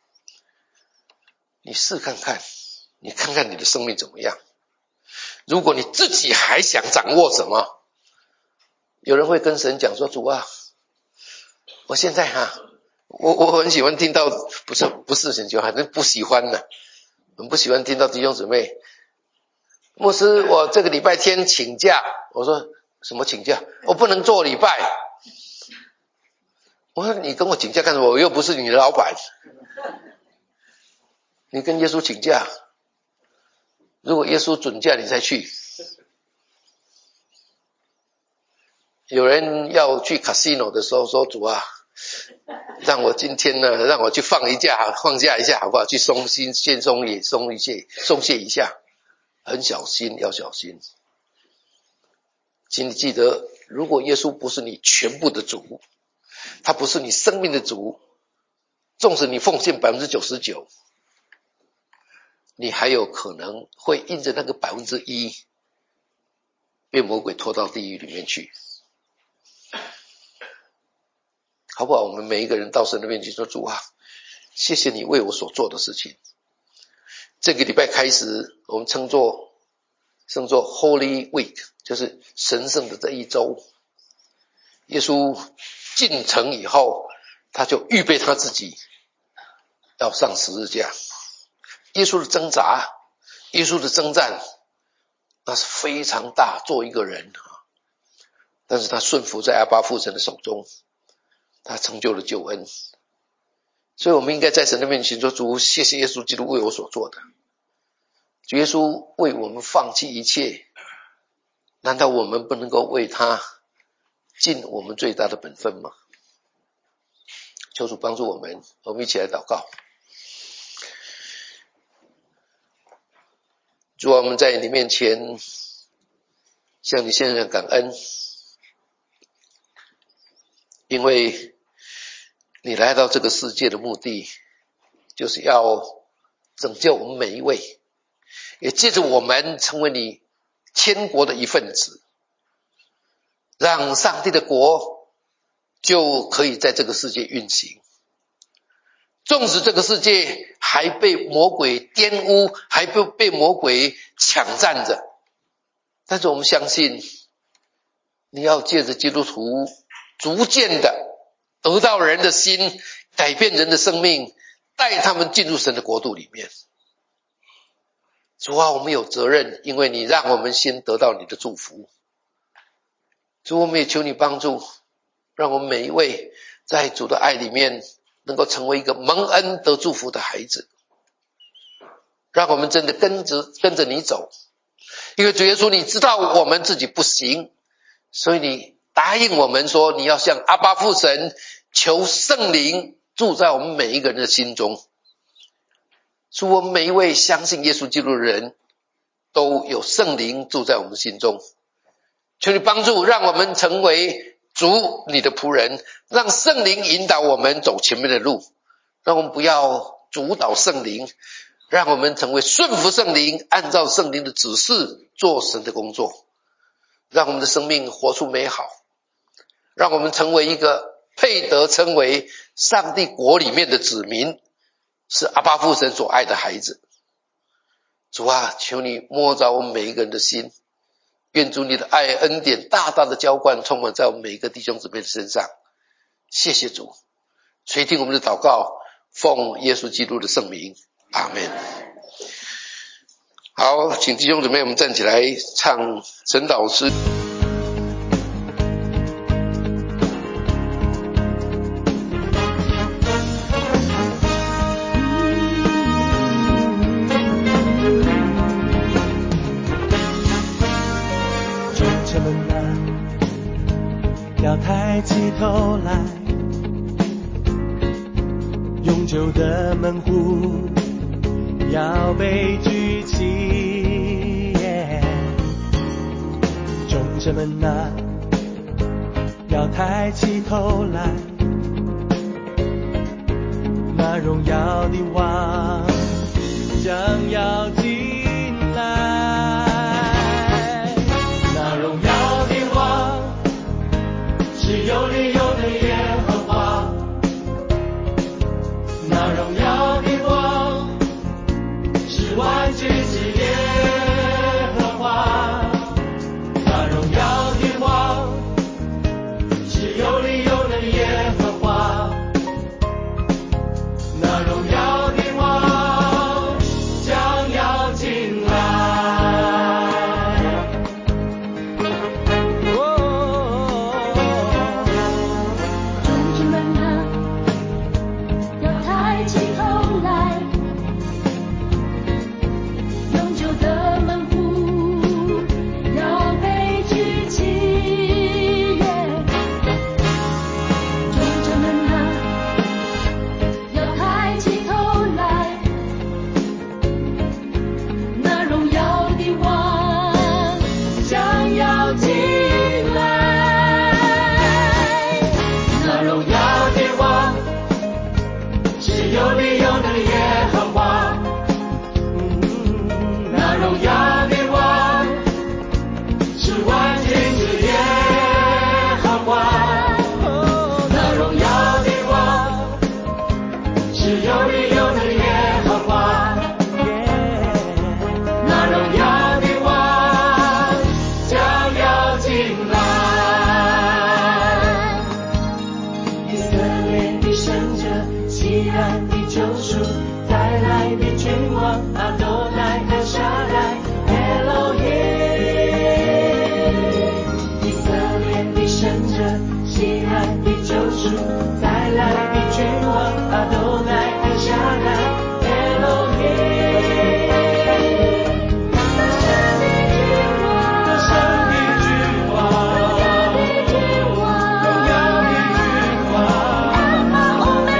你试看看，你看看你的生命怎么样。如果你自己还想掌握什么，有人会跟神讲说，主啊，我现在哈、啊，我我很喜欢听到，不是不是很喜欢，反正不喜欢的，很不喜欢听到弟兄姊妹，牧师，我这个礼拜天请假。我说什么请假？我不能做礼拜。我说你跟我请假干什么？我又不是你的老板。你跟耶稣请假，如果耶稣准假你再去。有人要去 casino 的时候说，主啊，让我今天呢，让我去放一假，放假一下好不好？去松心，先松也松一些，松懈一下。很小心，要小心。请你记得，如果耶稣不是你全部的主，他不是你生命的主，纵使你奉献 百分之九十九， 你还有可能会因着那个 百分之一 被魔鬼拖到地狱里面去。好不好？我们每一个人到神的面前说，主啊，谢谢你为我所做的事情。这个礼拜开始，我们称作称作 Holy Week， 就是神圣的这一周。耶稣进城以后，他就预备他自己要上十字架。耶稣的挣扎，耶稣的征战，那是非常大，做一个人，但是他顺服在阿爸父神的手中，他成就了救恩。所以我们应该在神的面前说，主，谢谢耶稣基督为我所做的。主耶稣为我们放弃一切，难道我们不能够为他尽我们最大的本分吗？ 求主帮助我们，我们一起来祷告。主啊，我们在你面前向你献上感恩，因为你来到这个世界的目的就是要拯救我们每一位，也借着我们成为你天国的一份子，让上帝的国就可以在这个世界运行。纵使这个世界还被魔鬼玷污，还被被魔鬼抢占着，但是我们相信你要借着基督徒逐渐的得到人的心，改变人的生命，带他们进入神的国度里面。主啊，我们有责任，因为你让我们先得到你的祝福。主，我们也求你帮助，让我们每一位在主的爱里面能够成为一个蒙恩得祝福的孩子，让我们真的跟着跟着你走。因为主耶稣，你知道我们自己不行，所以你答应我们说，你要向阿爸父神求圣灵住在我们每一个人的心中。主，我们每一位相信耶稣基督的人都有圣灵住在我们心中，求你帮助，让我们成为主你的仆人，让圣灵引导我们走前面的路，让我们不要主导圣灵，让我们成为顺服圣灵，按照圣灵的指示做神的工作，让我们的生命活出美好，让我们成为一个配得称为上帝国里面的子民，是阿爸父神所爱的孩子。主啊，求你摸着我们每一个人的心，愿主你的爱恩典大大的浇灌充满在我们每一个弟兄姊妹的身上。谢谢主，垂听我们的祷告，奉耶稣基督的圣名，阿们。好，请弟兄姊妹我们站起来唱神祷诗。 要抬起头来，永久的门户要被举起，众者们啊，要抬起头来，那荣耀的王将要进来，那荣耀的王是有力有能耶和华，那荣耀的王是万军之耶和华，那荣耀的王是有力有能耶和华，那荣耀的王将要进来。 Alpha Omega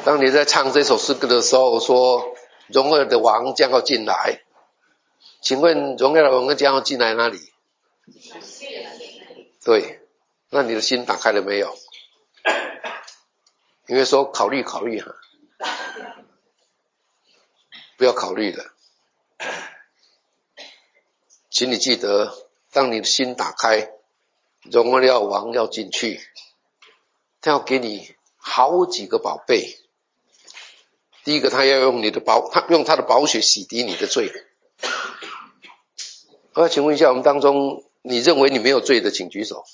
当你在唱这首诗歌的时候说荣耀的王将要进来，请问荣耀的王将要进来哪里？对，那你的心打开了没有？因为说考虑考虑哈，不要考虑了。请你记得，当你的心打开，荣耀王要进去，他要给你好几个宝贝。第一个，他要用你的宝，他用他的宝血洗涤你的罪。我要请问一下，我们当中你认为你没有罪的，请举手。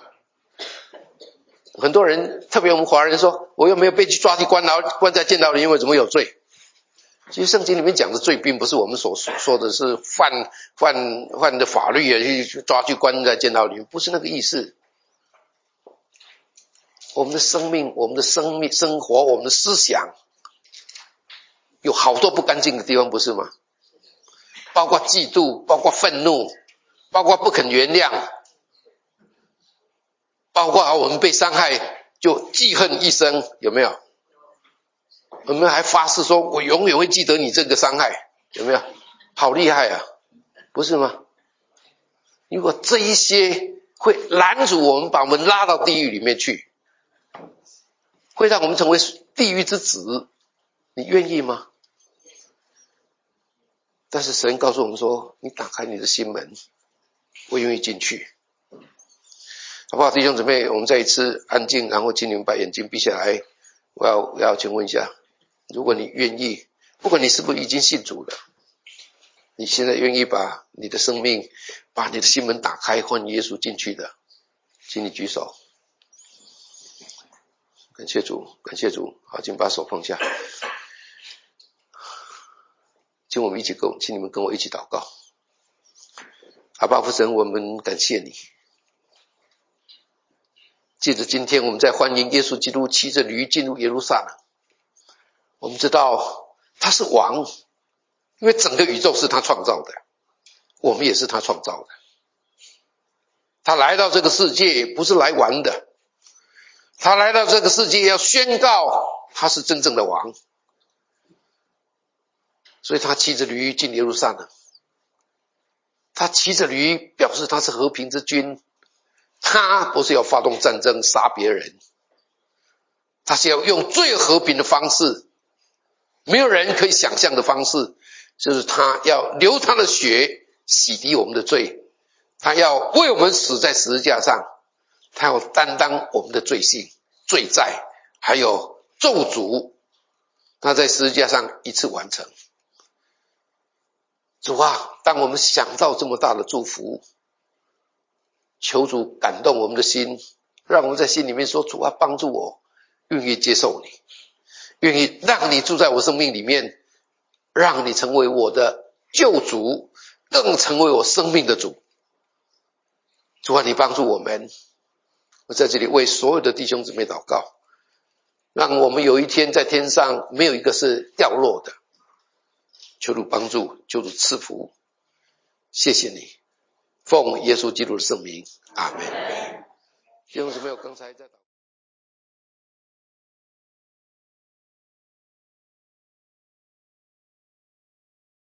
很多人，特别我们华人说，我又没有被抓去关牢，关在监牢里，因为怎么有罪？其实圣经里面讲的罪，并不是我们所说的是犯犯犯的法律啊，去抓去关在监牢里面，不是那个意思。我们的生命，我们的生命生活，我们的思想，有好多不干净的地方，不是吗？包括嫉妒，包括愤怒，包括不肯原谅，包括我们被伤害就记恨一生，有没有？我们还发誓说我永远会记得你这个伤害，有没有？好厉害啊，不是吗？如果这一些会拦阻我们，把我们拉到地狱里面去，会让我们成为地狱之子，你愿意吗？但是神告诉我们说，你打开你的心门，我愿意进去，好不好？弟兄姊妹，我们再一次安静，然后请你们把眼睛闭下来。我要我要请问一下，如果你愿意，不管你是不是已经信主了，你现在愿意把你的生命，把你的心门打开，欢迎耶稣进去的，请你举手。感谢主，感谢主。好，请把手放下。请我们一起跟，请你们跟我一起祷告。阿爸父神，我们感谢你。借着今天我们在欢迎耶稣基督骑着驴进入耶路撒冷，我们知道他是王，因为整个宇宙是他创造的，我们也是他创造的。他来到这个世界不是来玩的，他来到这个世界要宣告他是真正的王，所以他骑着驴进耶路撒冷。他骑着驴表示他是和平之君，他不是要发动战争杀别人，他是要用最和平的方式，没有人可以想象的方式，就是他要流他的血洗涤我们的罪，他要为我们死在十字架上，他要担当我们的罪性、罪债，还有咒诅，他在十字架上一次完成。主啊，当我们想到这么大的祝福，求主感动我们的心，让我们在心里面说，主啊，帮助我愿意接受你，愿意让你住在我生命里面，让你成为我的救主，更成为我生命的主。主啊，你帮助我们。我在这里为所有的弟兄姊妹祷告，让我们有一天在天上没有一个是掉落的，求主帮助，求主赐福。谢谢你，奉耶稣基督的圣名，阿们。弟兄姊妹，我刚才在祷告